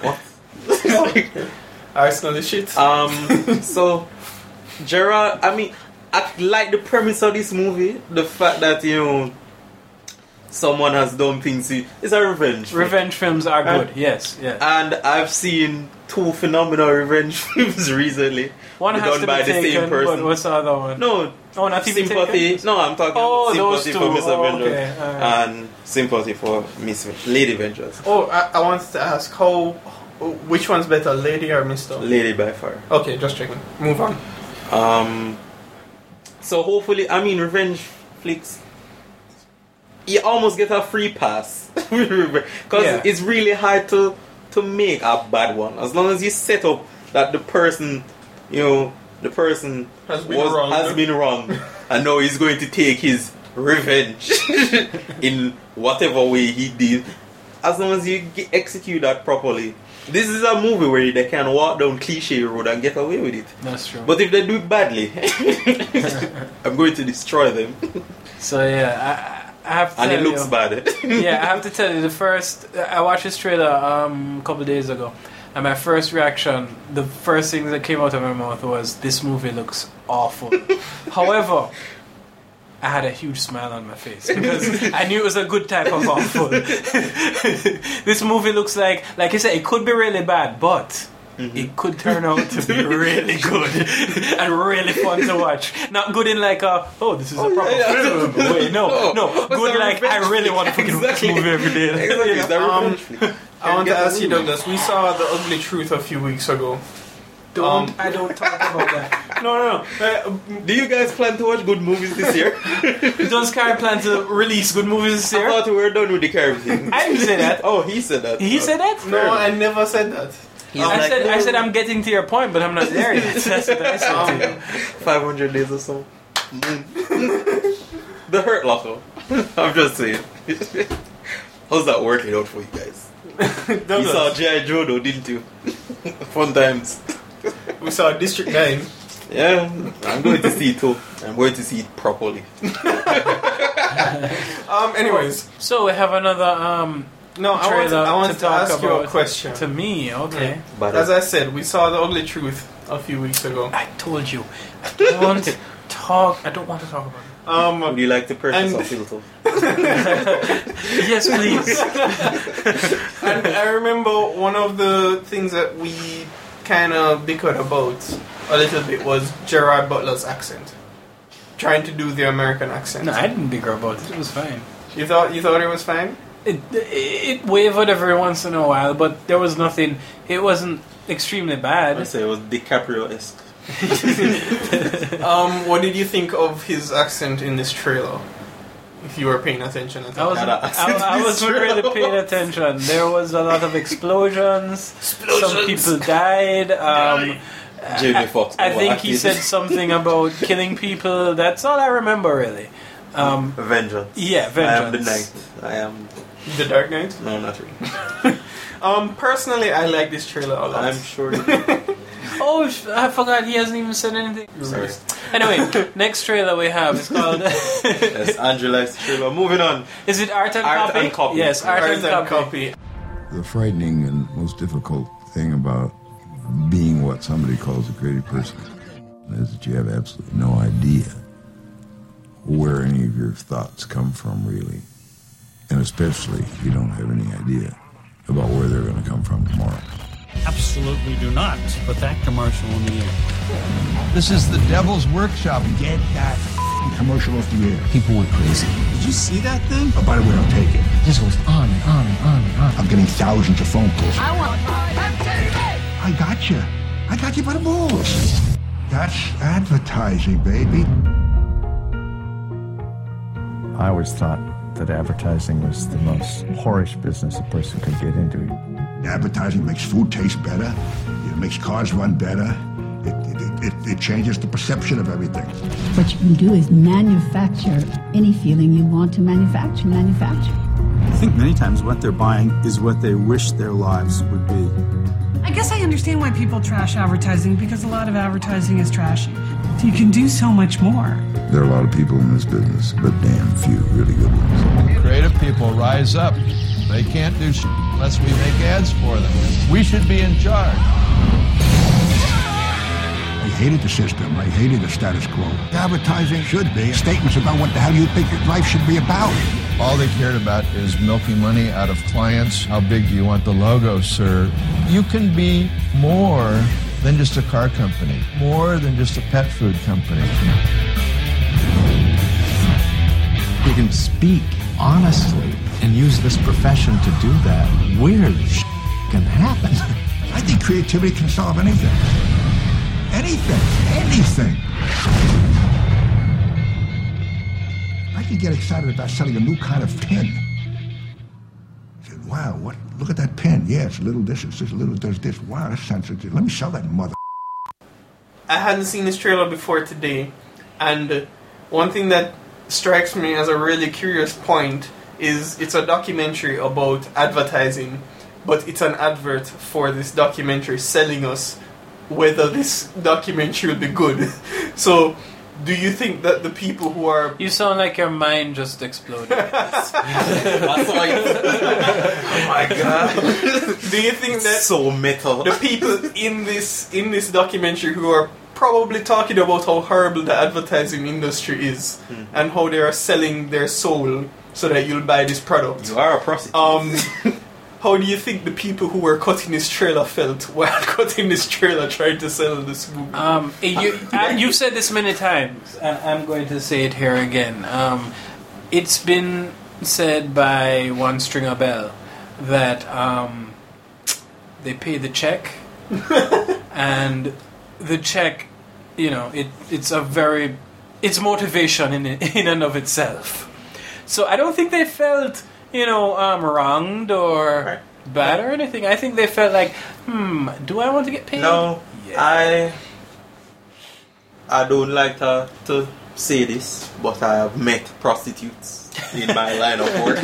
B: What?
A: Arsenal is shit.
B: Um, so, Gerard, I mean, I like the premise of this movie. The fact that, you know, someone has done things to... It's a revenge film.
C: revenge films are good,
B: And-
C: yes, yes.
B: And I've seen two phenomenal revenge films recently.
C: One has
B: done
C: to
B: by
C: be
B: the
C: taken,
B: same person.
C: but what's the other one?
B: No,
C: Oh, not to be
B: Sympathy.
C: taken?
B: No, I'm talking
C: Oh,
B: about
C: those
B: Sympathy for
C: two.
B: Miss
C: Oh,
B: Avengers
C: okay, alright.
B: and Sympathy for Miss Lady Avengers.
A: Oh, I, I wanted to ask, how, which one's better, Lady or Mister?
B: Lady by far.
A: Okay, just checking. Move on.
B: Um, so hopefully, I mean, revenge flicks, you almost get a free pass because
C: Yeah.
B: it's really hard to to make a bad one as long as you set up that the person, you know, the person
A: Has been
B: was,
A: wronged.
B: has been wrong, and now he's going to take his revenge in whatever way he did. As long as you ge- execute that properly. This is a movie where they can walk down cliche road and get away with it.
C: That's true.
B: But if they do it badly, I'm going to destroy them.
C: So yeah, I, I have to
B: And
C: tell
B: it looks
C: you,
B: bad.
C: yeah, I have to tell you, the first I watched this trailer um, a couple of days ago, and my first reaction, the first thing that came out of my mouth was, "This movie looks awful." However, I had a huge smile on my face because I knew it was a good type of awful. This movie looks like, like I said, it could be really bad, but
B: Mm-hmm.
C: it could turn out to be really good and really fun to watch. Not good in like a, oh, this is a proper
B: yeah, yeah.
C: film. Wait, no,
B: No,
C: no.
B: it's
C: Good
B: a
C: like, I
B: revenge
C: really
B: flick.
C: want to fucking
B: Exactly.
C: watch this movie every day.
B: Exactly, it's a
A: Um,
B: revenge flick.
A: I want to
B: Get the
A: ask you,
B: movie.
A: Douglas. We saw The Ugly Truth a few weeks ago.
C: Don't,
A: Um,
C: I don't talk about that.
A: No, no, no. Uh,
B: Do you guys plan to watch good movies this year?
C: Does Carrie plan to release good movies this
B: I
C: year?
B: thought we were done with the Carrie thing.
C: I didn't say that.
B: Oh, he said that.
C: He said that?
A: no, I never said that.
B: He's
C: I
B: like,
C: said, I
B: "No,
C: said I'm getting to your point, but I'm not there yet. That's what I said to you.
B: five hundred days or so. The Hurt Locker. I'm just saying. How's that working out for you guys? You saw G I. Joe though, didn't you? Fun times.
A: We saw District nine.
B: Yeah, I'm going to see it too. I'm going to see it properly.
A: Um. Anyways,
C: So we have another um,
A: no, I want to,
C: trailer
A: I want
C: to
A: to,
C: talk
A: ask you a
C: about.
A: question.
C: To me, okay.
B: But
A: As I said, we saw The Ugly Truth a few weeks ago.
C: I told you, I don't talk. I don't want to talk about it.
A: Um.
B: would you like to purchase
A: And-
B: a filter?
C: Yes, please.
A: And I remember one of the things that we kind of bickered about a little bit was Gerard Butler's accent, trying to do the American accent.
C: No, I didn't bigger about it. It was fine.
A: You thought you thought it was fine?
C: It, it wavered every once in a while, but there was nothing. It wasn't extremely
B: I'd
C: bad.
B: say it was DiCaprio-esque.
A: Um, what did you think of his accent in this trailer? If you were paying attention at
C: I
A: all.
C: wasn't,
B: Kinda accent
C: I, I
B: is
C: wasn't
B: true.
C: really paying attention. There was a lot of explosions. Some people died. Um,
B: Jamie Foxx.
C: I think he
B: overacted.
C: said something about killing people. That's all I remember, really. Um,
B: Vengeance.
C: yeah,
B: I am the
C: vengeance.
B: knight. I am.
A: The Dark Knight?
B: No, not really.
A: Um, personally, I like this trailer a lot.
B: I'm sure. You do.
C: Oh, sh- I forgot he hasn't even said anything.
B: Sorry.
C: Anyway, next trailer we have is called.
B: Yes, Andrew likes the trailer. Moving on.
C: Is it Art and
B: Art
C: Copy?
B: and Copy.
C: Yes, Art,
A: Art
C: and,
A: and
C: Copy.
A: copy.
M: The frightening and most difficult thing about being what somebody calls a creative person is that you have absolutely no idea where any of your thoughts come from, really. And especially, you don't have any idea about where they're going to come from tomorrow.
N: Absolutely do not put that commercial in the air.
E: This is the Devil's Workshop. Get that
I: commercial off the air.
E: People went crazy.
I: Did you see that thing? Oh, by the way, I'll take it.
E: This goes on and on and on and on.
I: I'm getting thousands of phone calls.
D: I want
I: I got you. I got you by the balls. That's advertising, baby.
O: I always thought that advertising was the most whorish business a person could get into.
I: Advertising makes food taste better. It makes cars run better. It, it, it, it changes the perception of everything.
P: What you can do is manufacture any feeling you want to manufacture, manufacture.
Q: I think many times what they're buying is what they wish their lives would be.
R: I guess I understand why people trash advertising, because a lot of advertising is trashy. You can do so much more.
M: There are a lot of people in this business, but damn few really good ones.
S: Creative people, rise up. They can't do shit unless we make ads for them. We should be in charge.
I: I hated the system. I hated the status quo. Advertising should be statements about what the hell you think your life should be about.
S: All they cared about is milking money out of clients. How big do you want the logo, sir? You can be more than just a car company, more than just a pet food company.
E: You can speak honestly and use this profession to do that. Weird shit can happen.
I: I think creativity can solve anything. Anything. Anything. I can get excited about selling a new kind of pen. I said, wow, what? Look at that pen. Yeah, it's a little this, it's a little does this. Wow, that's sensitive. Let me sell that mother.
A: I hadn't seen this trailer before today, and one thing that strikes me as a really curious point is it's a documentary about advertising, but it's an advert for this documentary selling us whether this documentary will be good. So, do you think that the people who are...
C: You sound like your mind just exploded.
B: Oh my god.
A: Do you think that...
B: So metal.
A: The people in this in this documentary who are probably talking about how horrible the advertising industry is mm-hmm. and how they are selling their soul so that you'll buy this product.
B: You are a prostitute.
A: Um, how do you think the people who were cutting this trailer felt while cutting this trailer trying to sell this movie?
C: Um, you, uh, you've said this many times, and I'm going to say it here again. Um, it's been said by one Stringer Bell that um, they pay the check, and the check, you know, it it's a very, it's motivation in in and of itself. So I don't think they felt, you know, um, wronged or right. bad or anything. I think they felt like, hmm, do I want to get paid?
B: No, yeah. I I don't like to, to say this, but I have met prostitutes in my line of work.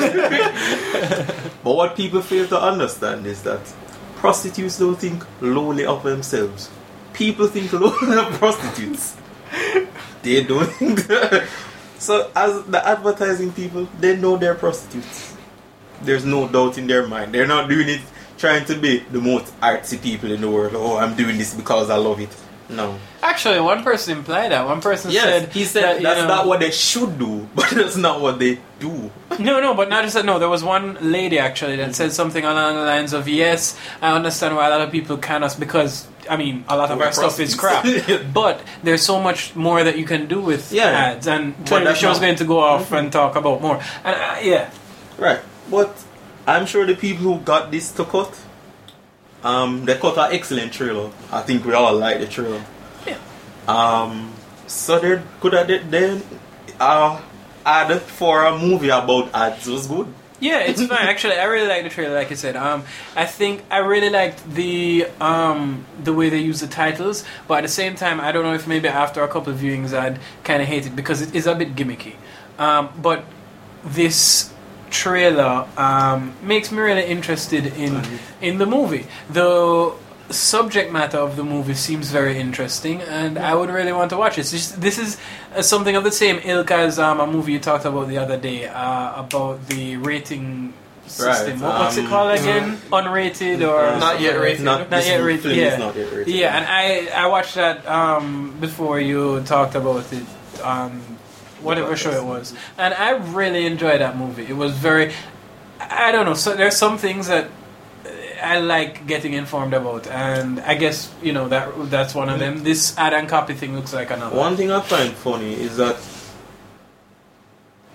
B: But what people fail to understand is that prostitutes don't think lowly of themselves. People think lowly of prostitutes. They don't think that. So as the advertising people, they know they're prostitutes. There's no doubt in their mind. They're not doing it trying to be the most artsy people in the world. Oh, I'm doing this because I love it. No.
C: Actually, one person implied that. One person
B: yes,
C: said...
B: he said
C: that,
B: that's
C: you know,
B: not what they should do, but that's not what they do.
C: No, no, but not just that. No, there was one lady, actually, that said something along the lines of, yes, I understand why a lot of people cannot, because, I mean, a lot of
B: We're
C: our stuff is crap. But there's so much more that you can do with
B: yeah.
C: ads. And Tony Show's going to go off
B: mm-hmm.
C: and talk about more. And uh, yeah.
B: Right. But I'm sure the people who got this to cut, um, they cut an excellent trailer. I think we all like the trailer.
C: Yeah.
B: Um, so they could have then uh, ad for a movie about ads was good.
C: Yeah, it's fine. Actually, I really like the trailer. Like I said, um, I think I really liked the um, the way they use the titles. But at the same time, I don't know if maybe after a couple of viewings, I'd kind of hate it because it is a bit gimmicky. Um, but this trailer um, makes me really interested in in the movie. The subject matter of the movie seems very interesting, and I would really want to watch it. This, this is uh, something of the same ilk as um, a movie you talked about the other day uh, about the rating system.
B: Right.
C: What's
B: um,
C: it called again? Mm-hmm. Unrated or
A: not yet rated?
B: Not,
C: not yet rated. Yeah,
B: not yet rated.
C: Yeah, and I I watched that um, before you talked about it. Um, whatever show it was, and I really enjoyed that movie. It was very, I don't know. So there's some things that I like getting informed about, and I guess, you know, that that's one of them. This ad and copy thing looks like another.
B: One thing I find funny is that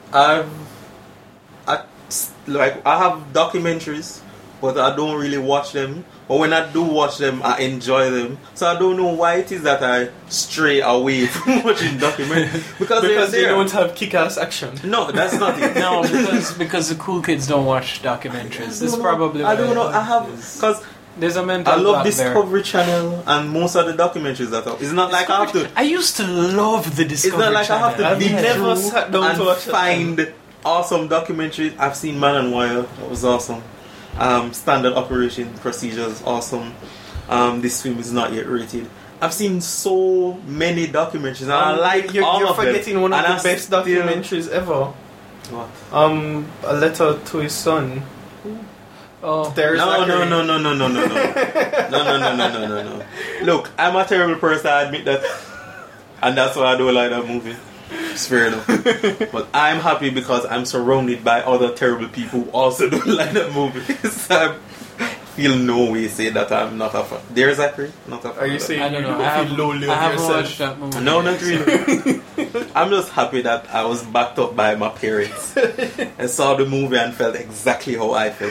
B: I've, I like I have documentaries, but I don't really watch them. But when I do watch them, I enjoy them. So I don't know why it is that I stray away from watching documentaries because,
A: because they
B: there.
A: don't have kick-ass action.
B: No, that's not it.
C: No, because because the cool kids don't watch documentaries. This is probably
B: I don't
C: why
B: know. I have because
C: there's a mental.
B: I love
C: block
B: Discovery
C: there.
B: Channel and most of the documentaries that are. It's not like I have to.
C: I used to love the Discovery
B: It's not like
C: Channel.
B: I have to
A: I've
B: dig
A: never
B: through
A: sat down
B: and
A: to watch that.
B: find awesome documentaries. I've seen Man and Wire. That was awesome. Um, Standard Operation Procedures, awesome. Um, this film is not yet rated. I've seen so many documentaries, and I
A: Um,
B: like
A: you're,
B: all
A: you're
B: of
A: forgetting
B: them.
A: one of
B: And
A: the
B: I
A: best
B: still-
A: documentaries ever.
B: What?
A: Um, A Letter to His Son.
C: Oh,
A: There's
B: No, no,
A: Zachary.
B: no, no, no, no, no, no, no, no, no, no, no, no, no. Look, I'm a terrible person. I admit that, and that's why I don't like that movie. It's fair enough. But I'm happy because I'm surrounded by other terrible people who also don't like that movie. So I feel no way say that I'm not a fan. There's Zachary, not a fan.
A: Are you
B: of that.
A: saying
C: I don't
A: you
C: know.
A: don't
C: I,
A: feel
C: have,
A: lonely
C: I
A: of
C: haven't
A: yourself?
C: watched that movie.
B: No, not really. I'm just happy that I was backed up by my parents and saw the movie and felt exactly how I felt.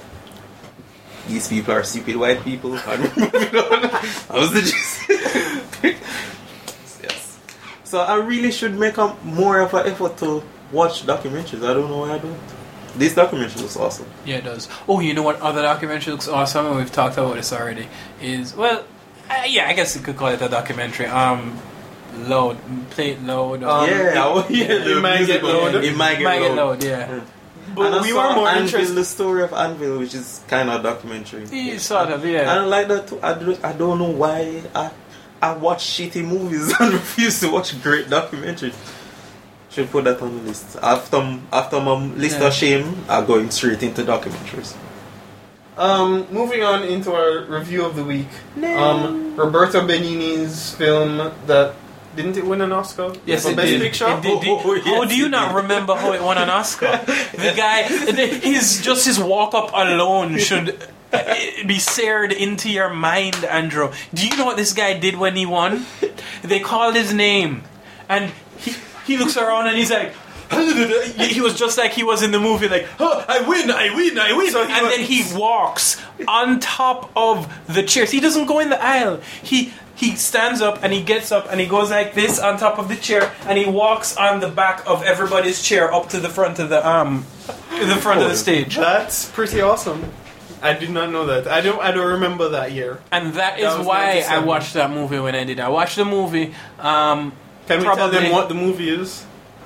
B: These people are stupid white people. And moving on. I was the gist. Yes. So I really should make a more of an effort to watch documentaries. I don't know why I don't. This documentary looks awesome.
C: Yeah, it does. Oh, you know what other documentary looks awesome, and we've talked about this already, is, well, uh, yeah, I guess you could call it a documentary. Um, Load. Play it loud.
A: Um,
B: yeah, oh, yeah,
A: it
B: the
A: might get
B: musical.
A: loud.
B: It might get
C: Might get
B: loud.
C: loud, yeah.
A: But
B: And I
A: we
B: saw
A: were more
B: Anvil,
A: interested.
B: the story of Anvil, which is kind of a documentary.
C: Yeah, sort of, yeah.
B: I don't like that too. I don't, I don't know why I I watch shitty movies and refuse to watch great documentaries. Should put that on the list. After after my list
C: Yeah.
B: of shame, I'm going straight into documentaries.
A: Um, moving on into our review of the week. Um, Roberto Benigni's film that didn't it win an Oscar?
C: Yes,
A: for
C: it
A: Best
C: did.
A: Picture.
C: It did.
B: Oh, oh, yes,
C: How do you
B: it
C: not
B: did.
C: remember how it won an Oscar? The guy, his just his walk up alone should uh, be seared into your mind, Andrew. Do you know what this guy did when he won? They called his name, and he he looks around and he's like. He was just like he was in the movie, like, oh, I win, I win, I win.
A: So he
C: and
A: was-
C: then he walks on top of the chairs. He doesn't go in the aisle. He he stands up and he gets up and he goes like this on top of the chair and he walks on the back of everybody's chair up to the front of the um the front of the stage.
A: That's pretty awesome. I did not know that. I don't. I don't remember that year.
C: And that is
A: That was
C: why I
A: ninety-seven.
C: watched that movie when I did. I watched the movie. Um,
A: Can we tell
C: probably-
A: them what the movie is?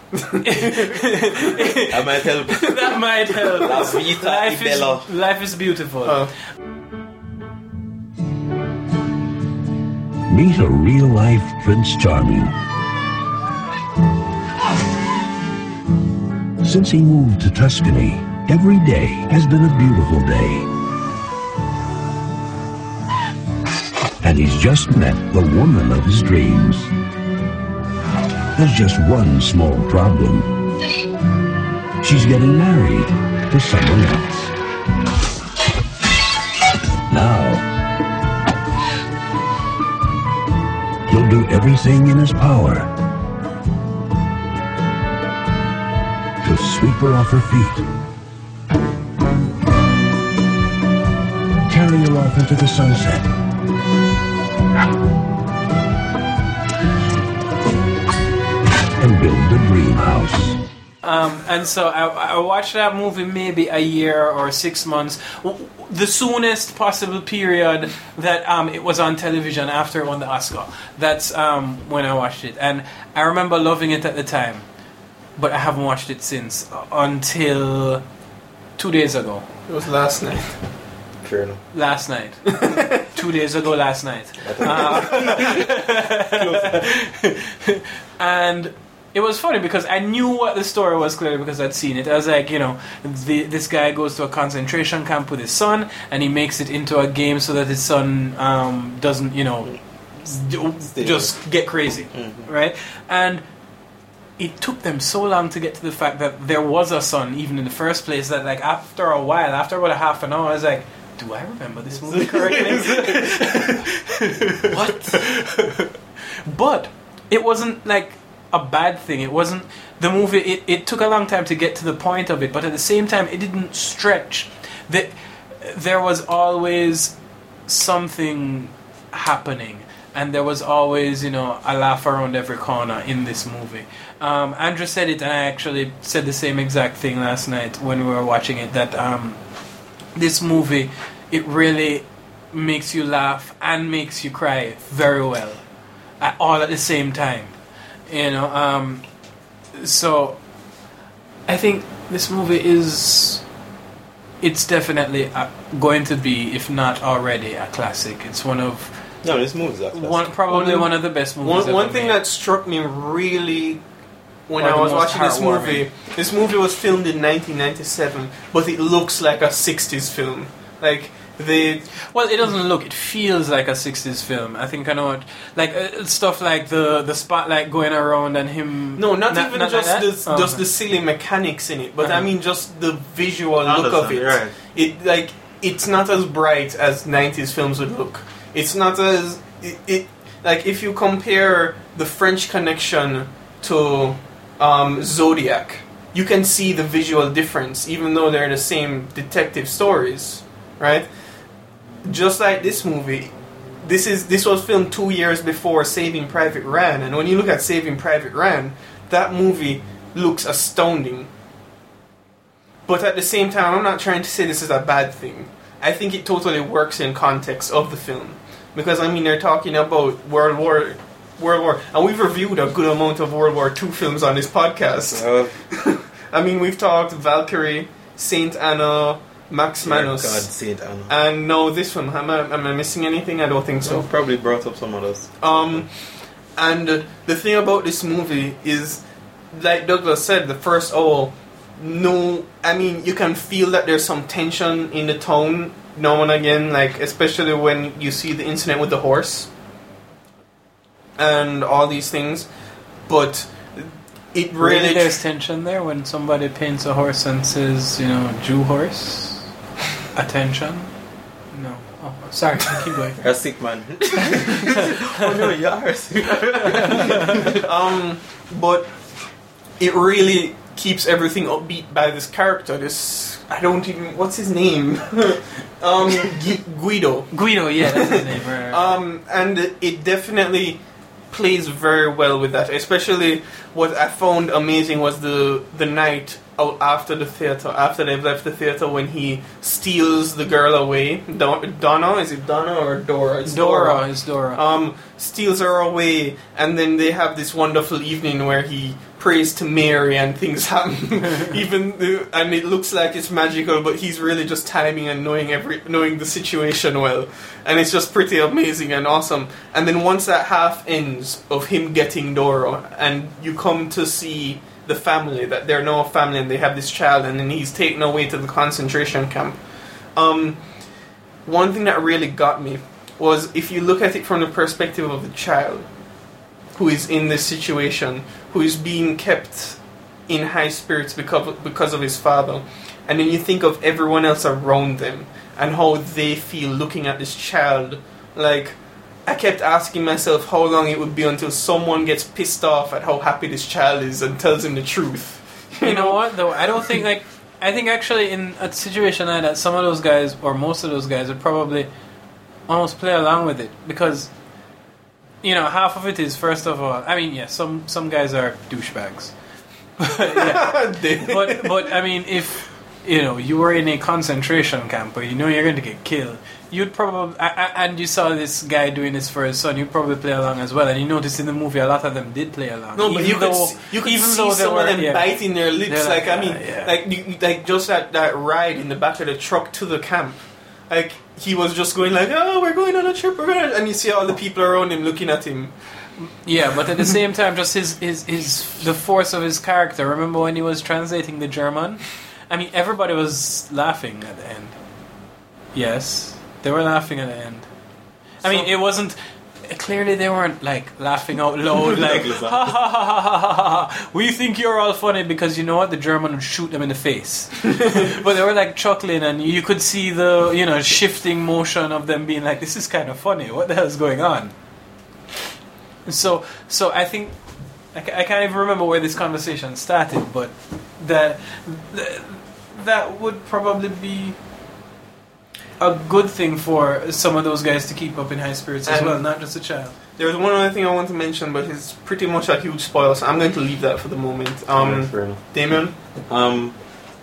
B: I might help.
C: That might help.
B: La vita
C: life,
B: è bella.
C: is, life is beautiful.
A: Oh.
T: Meet a real-life Prince Charming. Since he moved to Tuscany, every day has been a beautiful day. And he's just met the woman of his dreams. There's just one small problem. She's getting married to someone else. Now, he'll do everything in his power to sweep her off her feet, carry her off into the sunset, and build the dream house.
C: Um, and so I, I watched that movie maybe a year or six months, w- the soonest possible period that um, it was on television after it won the Oscar. That's um, when I watched it, and I remember loving it at the time, but I haven't watched it since uh, until two days ago.
A: It was last night.
B: Fair enough.
C: Last night. Two days ago last night. Uh, and it was funny because I knew what the story was clearly because I'd seen it. I was like, you know, the, this guy goes to a concentration camp with his son and he makes it into a game so that his son um, doesn't, you know, d- just get crazy,
B: Mm-hmm.
C: right? And it took them so long to get to the fact that there was a son even in the first place that, like, after a while, after about a half an hour, I was like, do I remember this movie correctly? What? But it wasn't like a bad thing. It wasn't the movie. It, it took a long time to get to the point of it, but at the same time, it didn't stretch. The, there was always something happening, and there was always, you know, a laugh around every corner in this movie. Um, Andrew said it, and I actually said the same exact thing last night when we were watching it. That um, this movie, it really makes you laugh and makes you cry very well, at, all at the same time. You know, um, so I think this movie is, it's definitely uh, going to be, if not already, a classic. It's one of
B: no, this movie is a classic.
C: One, probably
A: one,
C: one of the best movies.
A: One, one
C: ever
A: thing
C: made.
A: that struck me really when
C: Or
A: I
C: the
A: was
C: most
A: watching this
C: heartwarming.
A: movie, this movie was filmed in nineteen ninety-seven, but it looks like a sixties film. Like the
C: well, it doesn't look. It feels like a sixties film. I think I know it. Like uh, stuff like the the spotlight going around and him.
A: no, not, even
C: not
A: just
C: like
A: the
C: that? Oh,
A: just
C: okay.
A: the silly mechanics in it, but I
C: Uh-huh.
A: mean just the visual
B: I
A: look of it.
B: understand, right.
A: It like it's not as bright as nineties films would look. It's not as it, it like if you compare the French Connection to um, Zodiac, you can see the visual difference, even though they're the same detective stories, right? Just like this movie, this is this was filmed two years before Saving Private Ryan, and when you look at Saving Private Ryan, that movie looks astounding. But at the same time, I'm not trying to say this is a bad thing. I think it totally works in context of the film, because I mean they're talking about World War, World War, and we've reviewed a good amount of World War Two films on this podcast.
B: Uh,
A: I mean we've talked Valkyrie, Saint Anna, Max
B: dear
A: Manus,
B: God, Saint Anna.
A: and no, this one. Am I, am I missing anything? I don't think so.
B: So probably brought up some others.
A: Um, and uh, the thing about this movie is, like Douglas said, the first hour, no, I mean, you can feel that there's some tension in the tone now and again, like, especially when you see the incident with the horse and all these things, but it really...
C: Really, there's tension there when somebody paints a horse and says, you know, Jew horse, attention. No. Oh, sorry, keep going.
B: You're a sick man. Oh no, you are a sick man.
A: um, but it really keeps everything upbeat by this character. This I don't even what's his name. um, Gu- Guido.
C: Guido, yeah, that's his name. Right, right.
A: Um, and it definitely plays very well with that. Especially what I found amazing was the the night out after the theater, after they've left the theater, when he steals the girl away. Don- Donna, is it Donna or Dora? It's
C: Dora,
A: Dora.
C: it's Dora.
A: Um, steals her away, and then they have this wonderful evening where he prays to Mary and things happen. Even the, and it looks like it's magical, but he's really just timing and knowing every knowing the situation well, and it's just pretty amazing and awesome. And then once that half ends of him getting Dora, and you come to see the family, that they're now a family and they have this child, and then he's taken away to the concentration camp. Um, one thing that really got me was, if you look at it from the perspective of the child who is in this situation, who is being kept in high spirits because of, because of his father, and then you think of everyone else around them and how they feel looking at this child, like, I kept asking myself how long it would be until someone gets pissed off at how happy this child is and tells him the truth. You,
C: You know what, though? I don't think, like, I think actually in a situation like that, some of those guys, or most of those guys, would probably almost play along with it. Because, you know, half of it is, first of all, I mean, yeah, some, some guys are douchebags. Yeah. but, but, I mean, if, you know, you were in a concentration camp where you know you're going to get killed, you'd probably, and you saw this guy doing this for his son, you'd probably play along as well. And you noticed in the movie a lot of them did play along.
A: No, but
C: even
A: you could,
C: though,
A: s- you could
C: even
A: see
C: though they
A: some
C: were,
A: of them
C: yeah,
A: biting their lips.
C: they're
A: Like,
C: like,
A: I mean,
C: uh, yeah.
A: like, you, like just that, that ride in the back of the truck to the camp. Like, he was just going like, oh, we're going on a trip, we're going, and you see all the people around him looking at him.
C: Yeah, but at the same time, just his, his, his the force of his character. Remember when he was translating the German? I mean, everybody was laughing at the end. Yes, they were laughing at the end. I mean, it wasn't... Clearly they weren't, like, laughing out loud, like, ha ha ha ha ha ha ha. We think you're all funny because, you know what, the German would shoot them in the face. But they were, like, chuckling, and you could see the, you know, shifting motion of them being like, this is kind of funny. What the hell is going on? So, so I think I, ca- I can't even remember where this conversation started, but that that, that would probably be a good thing for some of those guys to keep up in high spirits as
A: And
C: well, not just a child.
A: There's one other thing I want to mention, but it's pretty much a huge spoiler, so I'm going to leave that for the moment. Um,
B: Yeah, fair enough.
A: Damien?
B: Um,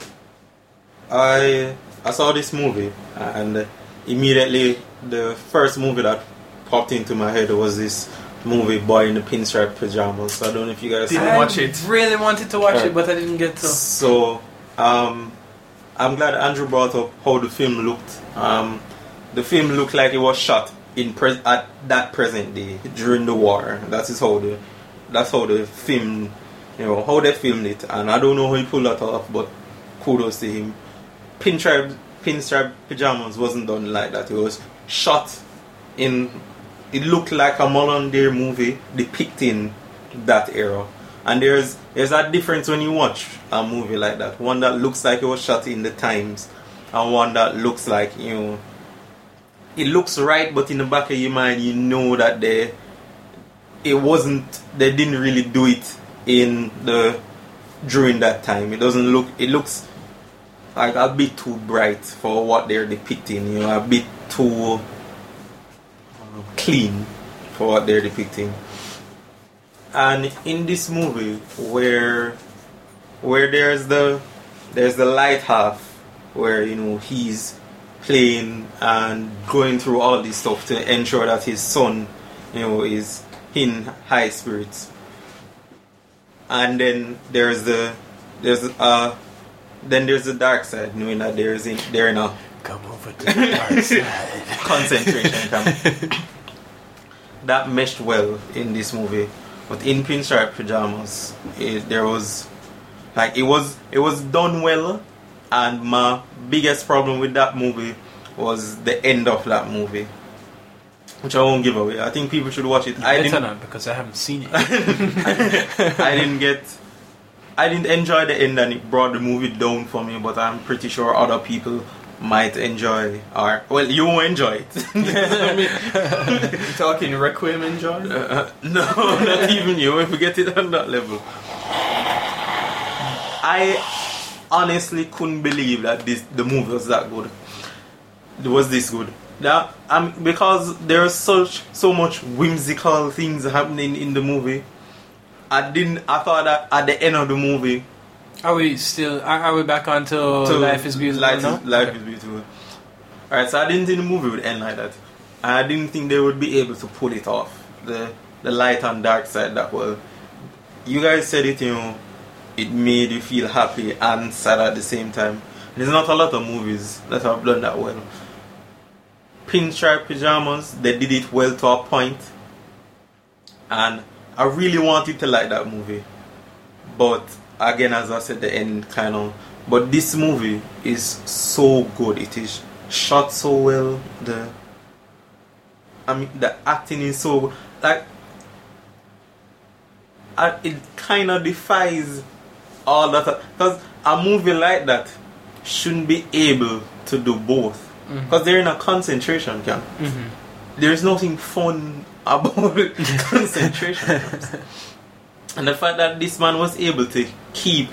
B: I I saw this movie, and immediately the first movie that popped into my head was this movie, Boy in the Pinstripe Pajamas. So I don't know if you guys
A: Didn't
B: saw
A: watch it.
C: I really wanted to watch
B: Right.
C: it, but I didn't get to.
B: So, um, I'm glad Andrew brought up how the film looked. Um, the film looked like it was shot in pre- at that present day during the war. That is how the that's how the film, you know, how they filmed it. And I don't know how he pulled that off, but kudos to him. Pinstripe Pinstripe Pajamas wasn't done like that. It was shot in. It looked like a Mulholland Dare movie depicting that era. And there's there's that difference when you watch a movie like that. One that looks like it was shot in the times, and one that looks like, you know, it looks right, but in the back of your mind you know that they it wasn't they didn't really do it in the during that time. It doesn't look it looks like a bit too bright for what they're depicting, you know, a bit too clean for what they're depicting. And in this movie, where where there's the there's the light half, where, you know, he's playing and going through all this stuff to ensure that his son, you know, is in high spirits. And then there's the there's uh then there's the dark side, knowing that there's in they're in a
C: come over to the dark side
B: concentration camp. That meshed well in this movie. But in Pinstripe Pajamas, it, there was like it was it was done well, and my biggest problem with that movie was the end of that movie, which I won't give away. I think people should watch it.
C: You
B: I
C: better
B: didn't
C: not, because I haven't seen it.
B: I didn't get I didn't enjoy the end, and it brought the movie down for me. But I'm pretty sure other people might enjoy, or well, you won't enjoy it. I mean,
A: you talking Requiem enjoy?
B: Uh, no, not even you. If we get it on that level, I honestly couldn't believe that this the movie was that good. It was this good. That um, because there's such so much whimsical things happening in the movie. I didn't. I thought that at the end of the movie.
C: Are we still? Are, are we back on to,
B: to
C: Life is Beautiful
B: Life,
C: now?
B: is, life
C: Okay.
B: is Beautiful. Alright, so I didn't think the movie would end like that. I didn't think they would be able to pull it off. The the light and dark side that well. You guys said it, you know, it made you feel happy and sad at the same time. There's not a lot of movies that have done that well. Pinstripe Pajamas, they did it well to a point. And I really wanted to like that movie. But again, as I said, the end kind of. But this movie is so good. It is shot so well. The I mean, the acting is so like. I, it kind of defies all that, because a movie like that shouldn't be able to do both, because
C: Mhm.
B: they're in a concentration camp.
C: Mhm.
B: There's nothing fun about concentration camps. And the fact that this man was able to keep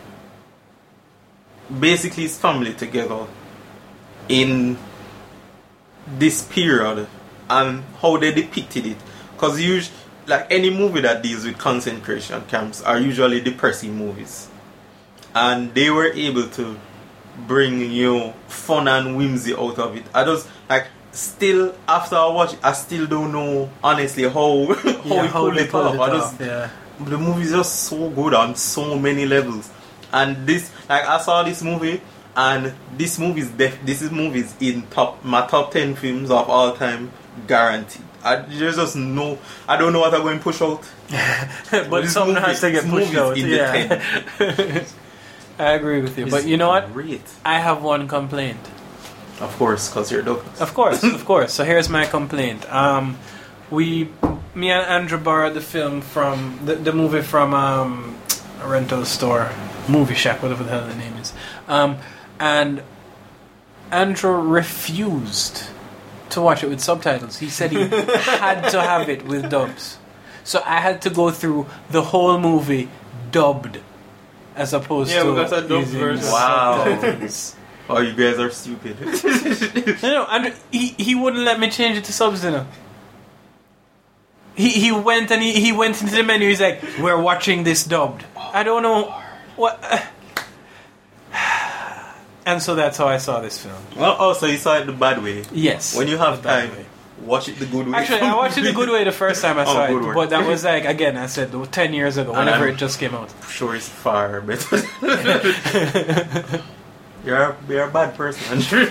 B: basically his family together in this period, and how they depicted it, because usually, like any movie that deals with concentration camps are usually depressing movies, and they were able to bring, you know, fun and whimsy out of it. I just like still after I watch it, I still don't know honestly how how
C: Yeah,
B: he
C: how
B: pulled
C: they
B: it
C: pulled
B: off.
C: it
B: I
C: off,
B: just
C: yeah.
B: the movie is just so good on so many levels, and this like I saw this movie, and this movie is def- this is movies in top my top ten films of all time, guaranteed. I, there's just no, I don't know what I'm going to push out.
C: But
B: this
C: something
B: movie-
C: has to get
B: this
C: pushed
B: movie is
C: out.
B: in the
C: Yeah.
B: ten.
C: I agree with you.
B: It's
C: But you know what?
B: great.
C: I have one complaint.
B: Of course, because you're Douglas.
C: Of course, of course. So here's my complaint. Um, we, me and Andrew borrowed the film from the, the movie from um, a rental store, Movie Shack, whatever the hell the name is. Um, and Andrew refused to watch it with subtitles. He said he had to have it with dubs. So I had to go through the whole movie dubbed, as opposed
A: Yeah,
C: to
A: we got a dubbed
C: using
A: version.
B: Wow.
C: subtitles.
B: Oh, you guys are stupid.
C: No, no, and he he wouldn't let me change it to subs, you know. He he went and he, he went into the menu. He's like, "We're watching this dubbed." I don't know what. And so that's how I saw this film.
B: Well, oh, so you saw it the bad way.
C: Yes.
B: When you have
C: the bad
B: time,
C: way.
B: watch it the good way.
C: Actually, I watched it the good way the first time I
B: Oh,
C: saw
B: good
C: it,
B: way.
C: but that was like again I said ten years ago,
B: And
C: whenever
B: I'm
C: it just came out.
B: Sure, it's far better. You're a, you're a bad person, Andrew.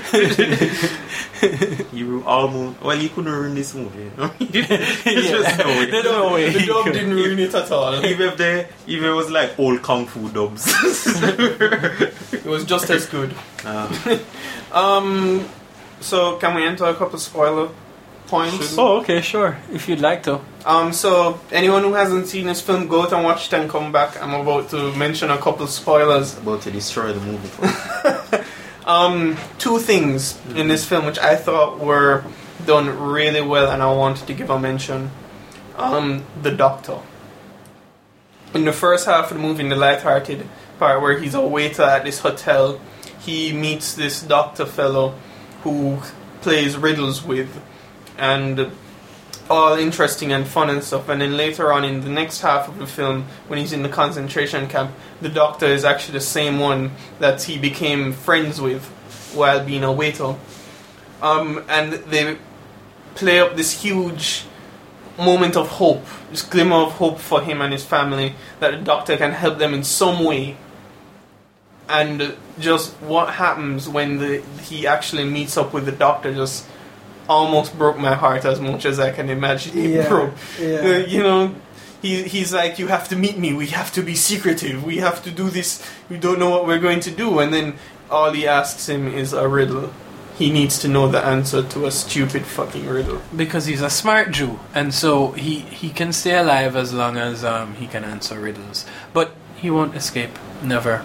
B: You almost well, you couldn't ruin this movie. There's just no way.
C: There's no way.
A: The dub didn't ruin it at all.
B: Even if they, even if it was like old kung fu dubs.
A: It was just as good.
B: Uh,
A: Um, so can we enter a couple spoiler points?
C: Oh, okay, sure. If you'd like to.
A: Um, so anyone who hasn't seen this film, go out and watch it and come back. I'm about to mention a couple spoilers.
B: about to destroy the movie.
A: Um, two things in this film which I thought were done really well, and I wanted to give a mention. Um, the Doctor. In the first half of the movie, in the light-hearted part where he's a waiter at this hotel, he meets this doctor fellow who plays riddles with, and all interesting and fun and stuff. And then later on in the next half of the film, when he's in the concentration camp, the doctor is actually the same one that he became friends with while being a waiter. Um, and they play up this huge moment of hope, this glimmer of hope for him and his family, that the doctor can help them in some way. And just what happens when the he actually meets up with the doctor just almost broke my heart as much as I can imagine it
C: Yeah,
A: broke.
C: yeah.
A: Uh, you know, he he's like, you have to meet me, we have to be secretive, we have to do this, we don't know what we're going to do. And then all he asks him is a riddle. He needs to know the answer to a stupid fucking riddle.
C: Because he's a smart Jew, and so he, he can stay alive as long as um, he can answer riddles. But he won't escape. Never.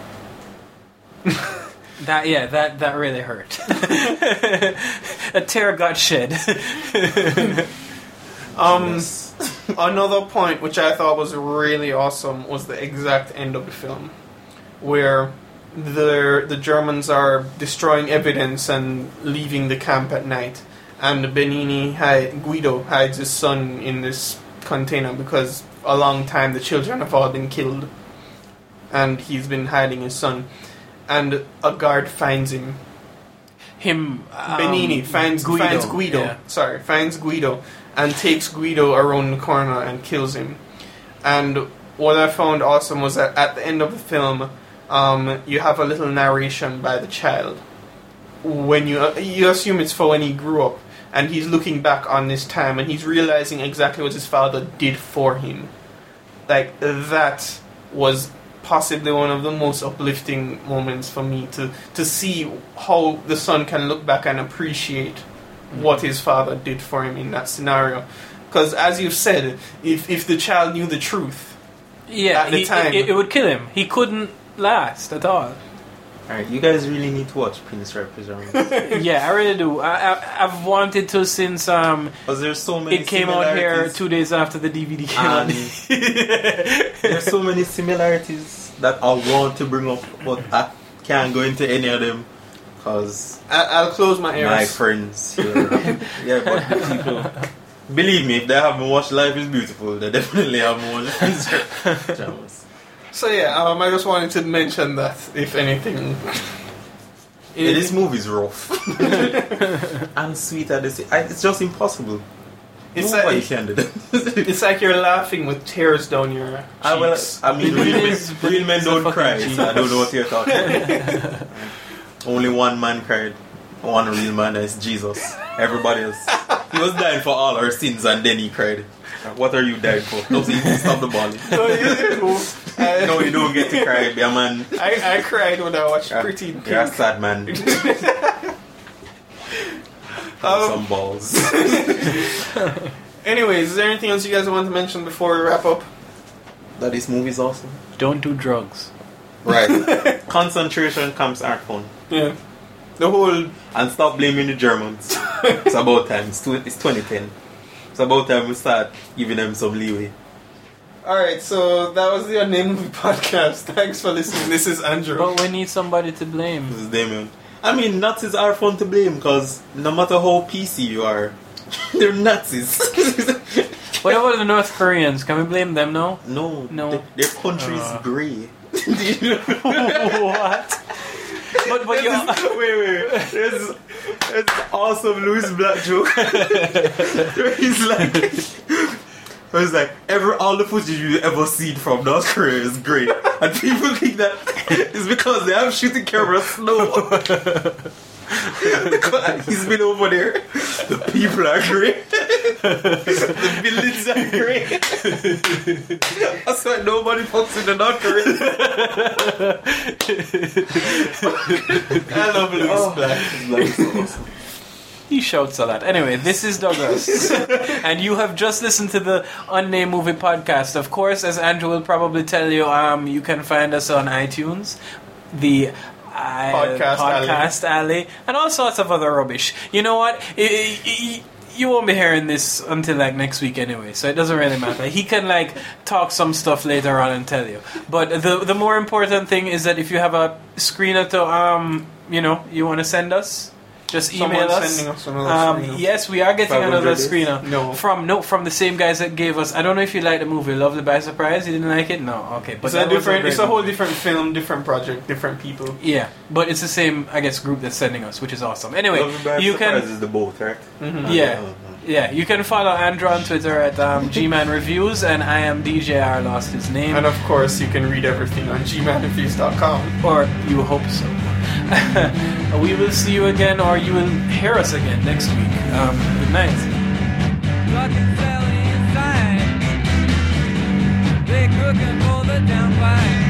C: That yeah, that that really hurt. A tear got shed.
A: Um, another point which I thought was really awesome was the exact end of the film, where the the Germans are destroying evidence and leaving the camp at night, and Benini hide, Guido hides his son in this container because a long time the children have all been killed, and he's been hiding his son. And a guard finds him.
C: Him, um,
A: Benini finds
C: Guido,
A: finds Guido.
C: yeah.
A: Sorry, finds Guido and takes Guido around the corner and kills him. And what I found awesome was that at the end of the film, um, you have a little narration by the child. When you uh, you assume it's for when he grew up, and he's looking back on this time and he's realizing exactly what his father did for him. Like that was possibly one of the most uplifting moments for me, to, to see how the son can look back and appreciate mm-hmm. what his father did for him in that scenario. Because as you've said, if if the child knew the truth
C: Yeah,
A: at the
C: he-
A: time...
C: it, it would kill him. He couldn't last at all.
B: Alright, you guys really need to watch Prince Representative.
C: Yeah, I really do. I, I, I've wanted to since um,
B: Because there's so many
C: it came out here
B: similarities.
C: two days after the D V D came
B: And
C: out.
B: there's so many similarities that I want to bring up, but I can't go into any of them because
A: I'll close my ears.
B: My friends here. Yeah, but people, believe me, if they haven't watched Life is Beautiful, they definitely haven't watched Prince Representative.
A: So yeah, um, I just wanted to mention that, if anything.
B: Yeah, this movie's rough. And sweet at the same. It's just impossible.
A: It's
B: Nobody
A: like,
B: can do that.
A: It's like you're laughing with tears down your cheeks.
B: I, well, I mean, real men, real men don't cry,
C: fucking
B: so I don't know what you're talking about. Only one man cried. One real man, that's Jesus. Everybody else. He was dying for all our sins and then he cried. What are you dying for? Don't even stop the ball.
A: No, you, I,
B: no, you don't get to cry, be a man.
A: I, I cried when I watched
B: You're,
A: Pretty in Pink.
B: you're a sad man.
A: um,
B: Some balls.
A: Anyways, is there anything else you guys want to mention before we wrap up?
B: That this movie's awesome.
C: Don't do drugs.
B: Right. Concentration camps aren't fun.
A: Yeah. The whole...
B: And stop blaming the Germans. It's about time. It's, tw- it's twenty ten. It's about time we start giving them some leeway.
A: Alright, so that was the Unnamed Movie Podcast. Thanks for listening. This is Andrew.
C: But we need somebody to blame.
B: This is Damien. I mean, Nazis are fun to blame because no matter how P C you are, they're Nazis.
C: What about the North Koreans? Can we blame them now?
B: No.
C: No.
B: Their, their country is
C: Uh.
B: grey.
C: What? But, but you
B: wait, wait. There's this awesome Louis Black joke. Where he's like, where he's like, every all the footage you ever seen from North Korea is great, and people think that it's because they have shooting cameras slow. He's been over there. The people are great. The buildings are great. That's why nobody fucks in the North Korea.
A: I love Louis
B: Oh.
A: Black.
B: Like, so awesome.
C: He shouts a lot. Anyway, this is Douglas. And you have just listened to the Unnamed Movie Podcast. Of course, as Andrew will probably tell you, um, you can find us on iTunes, the uh,
A: Podcast
C: Podcast Alley. and all sorts of other rubbish. You know what? I- I- you won't be hearing this until like next week anyway, so it doesn't really matter. He can like talk some stuff later on and tell you. But the the more important thing is that if you have a screener to um you know you want to send us, just email
A: Someone's
C: us.
A: sending us another
C: um,
A: screener.
C: yes, we are getting
B: five hundred
C: another
B: days?
C: screener.
A: No.
C: from no from the same guys that gave us. I don't know if you like the movie Lovely by Surprise. You didn't like it? No. Okay, but
A: It's
C: that
A: a
C: was
A: different.
C: great
A: It's a whole
C: movie.
A: different film, different project, different people.
C: Yeah, but it's the same, I guess, group that's sending us, which is awesome. Anyway,
B: Lovely by
C: you
B: Surprise
C: can
B: is the boat, right?
A: Mhm.
C: yeah. Yeah, you can follow Andrew on Twitter at um, G-Man Reviews, and I am D J R, lost his name.
A: And of course, you can read everything on g man reviews dot com.
C: Or you hope so. We will see you again, or you will hear us again next week. Um, good night.
J: They cooking for the downfire.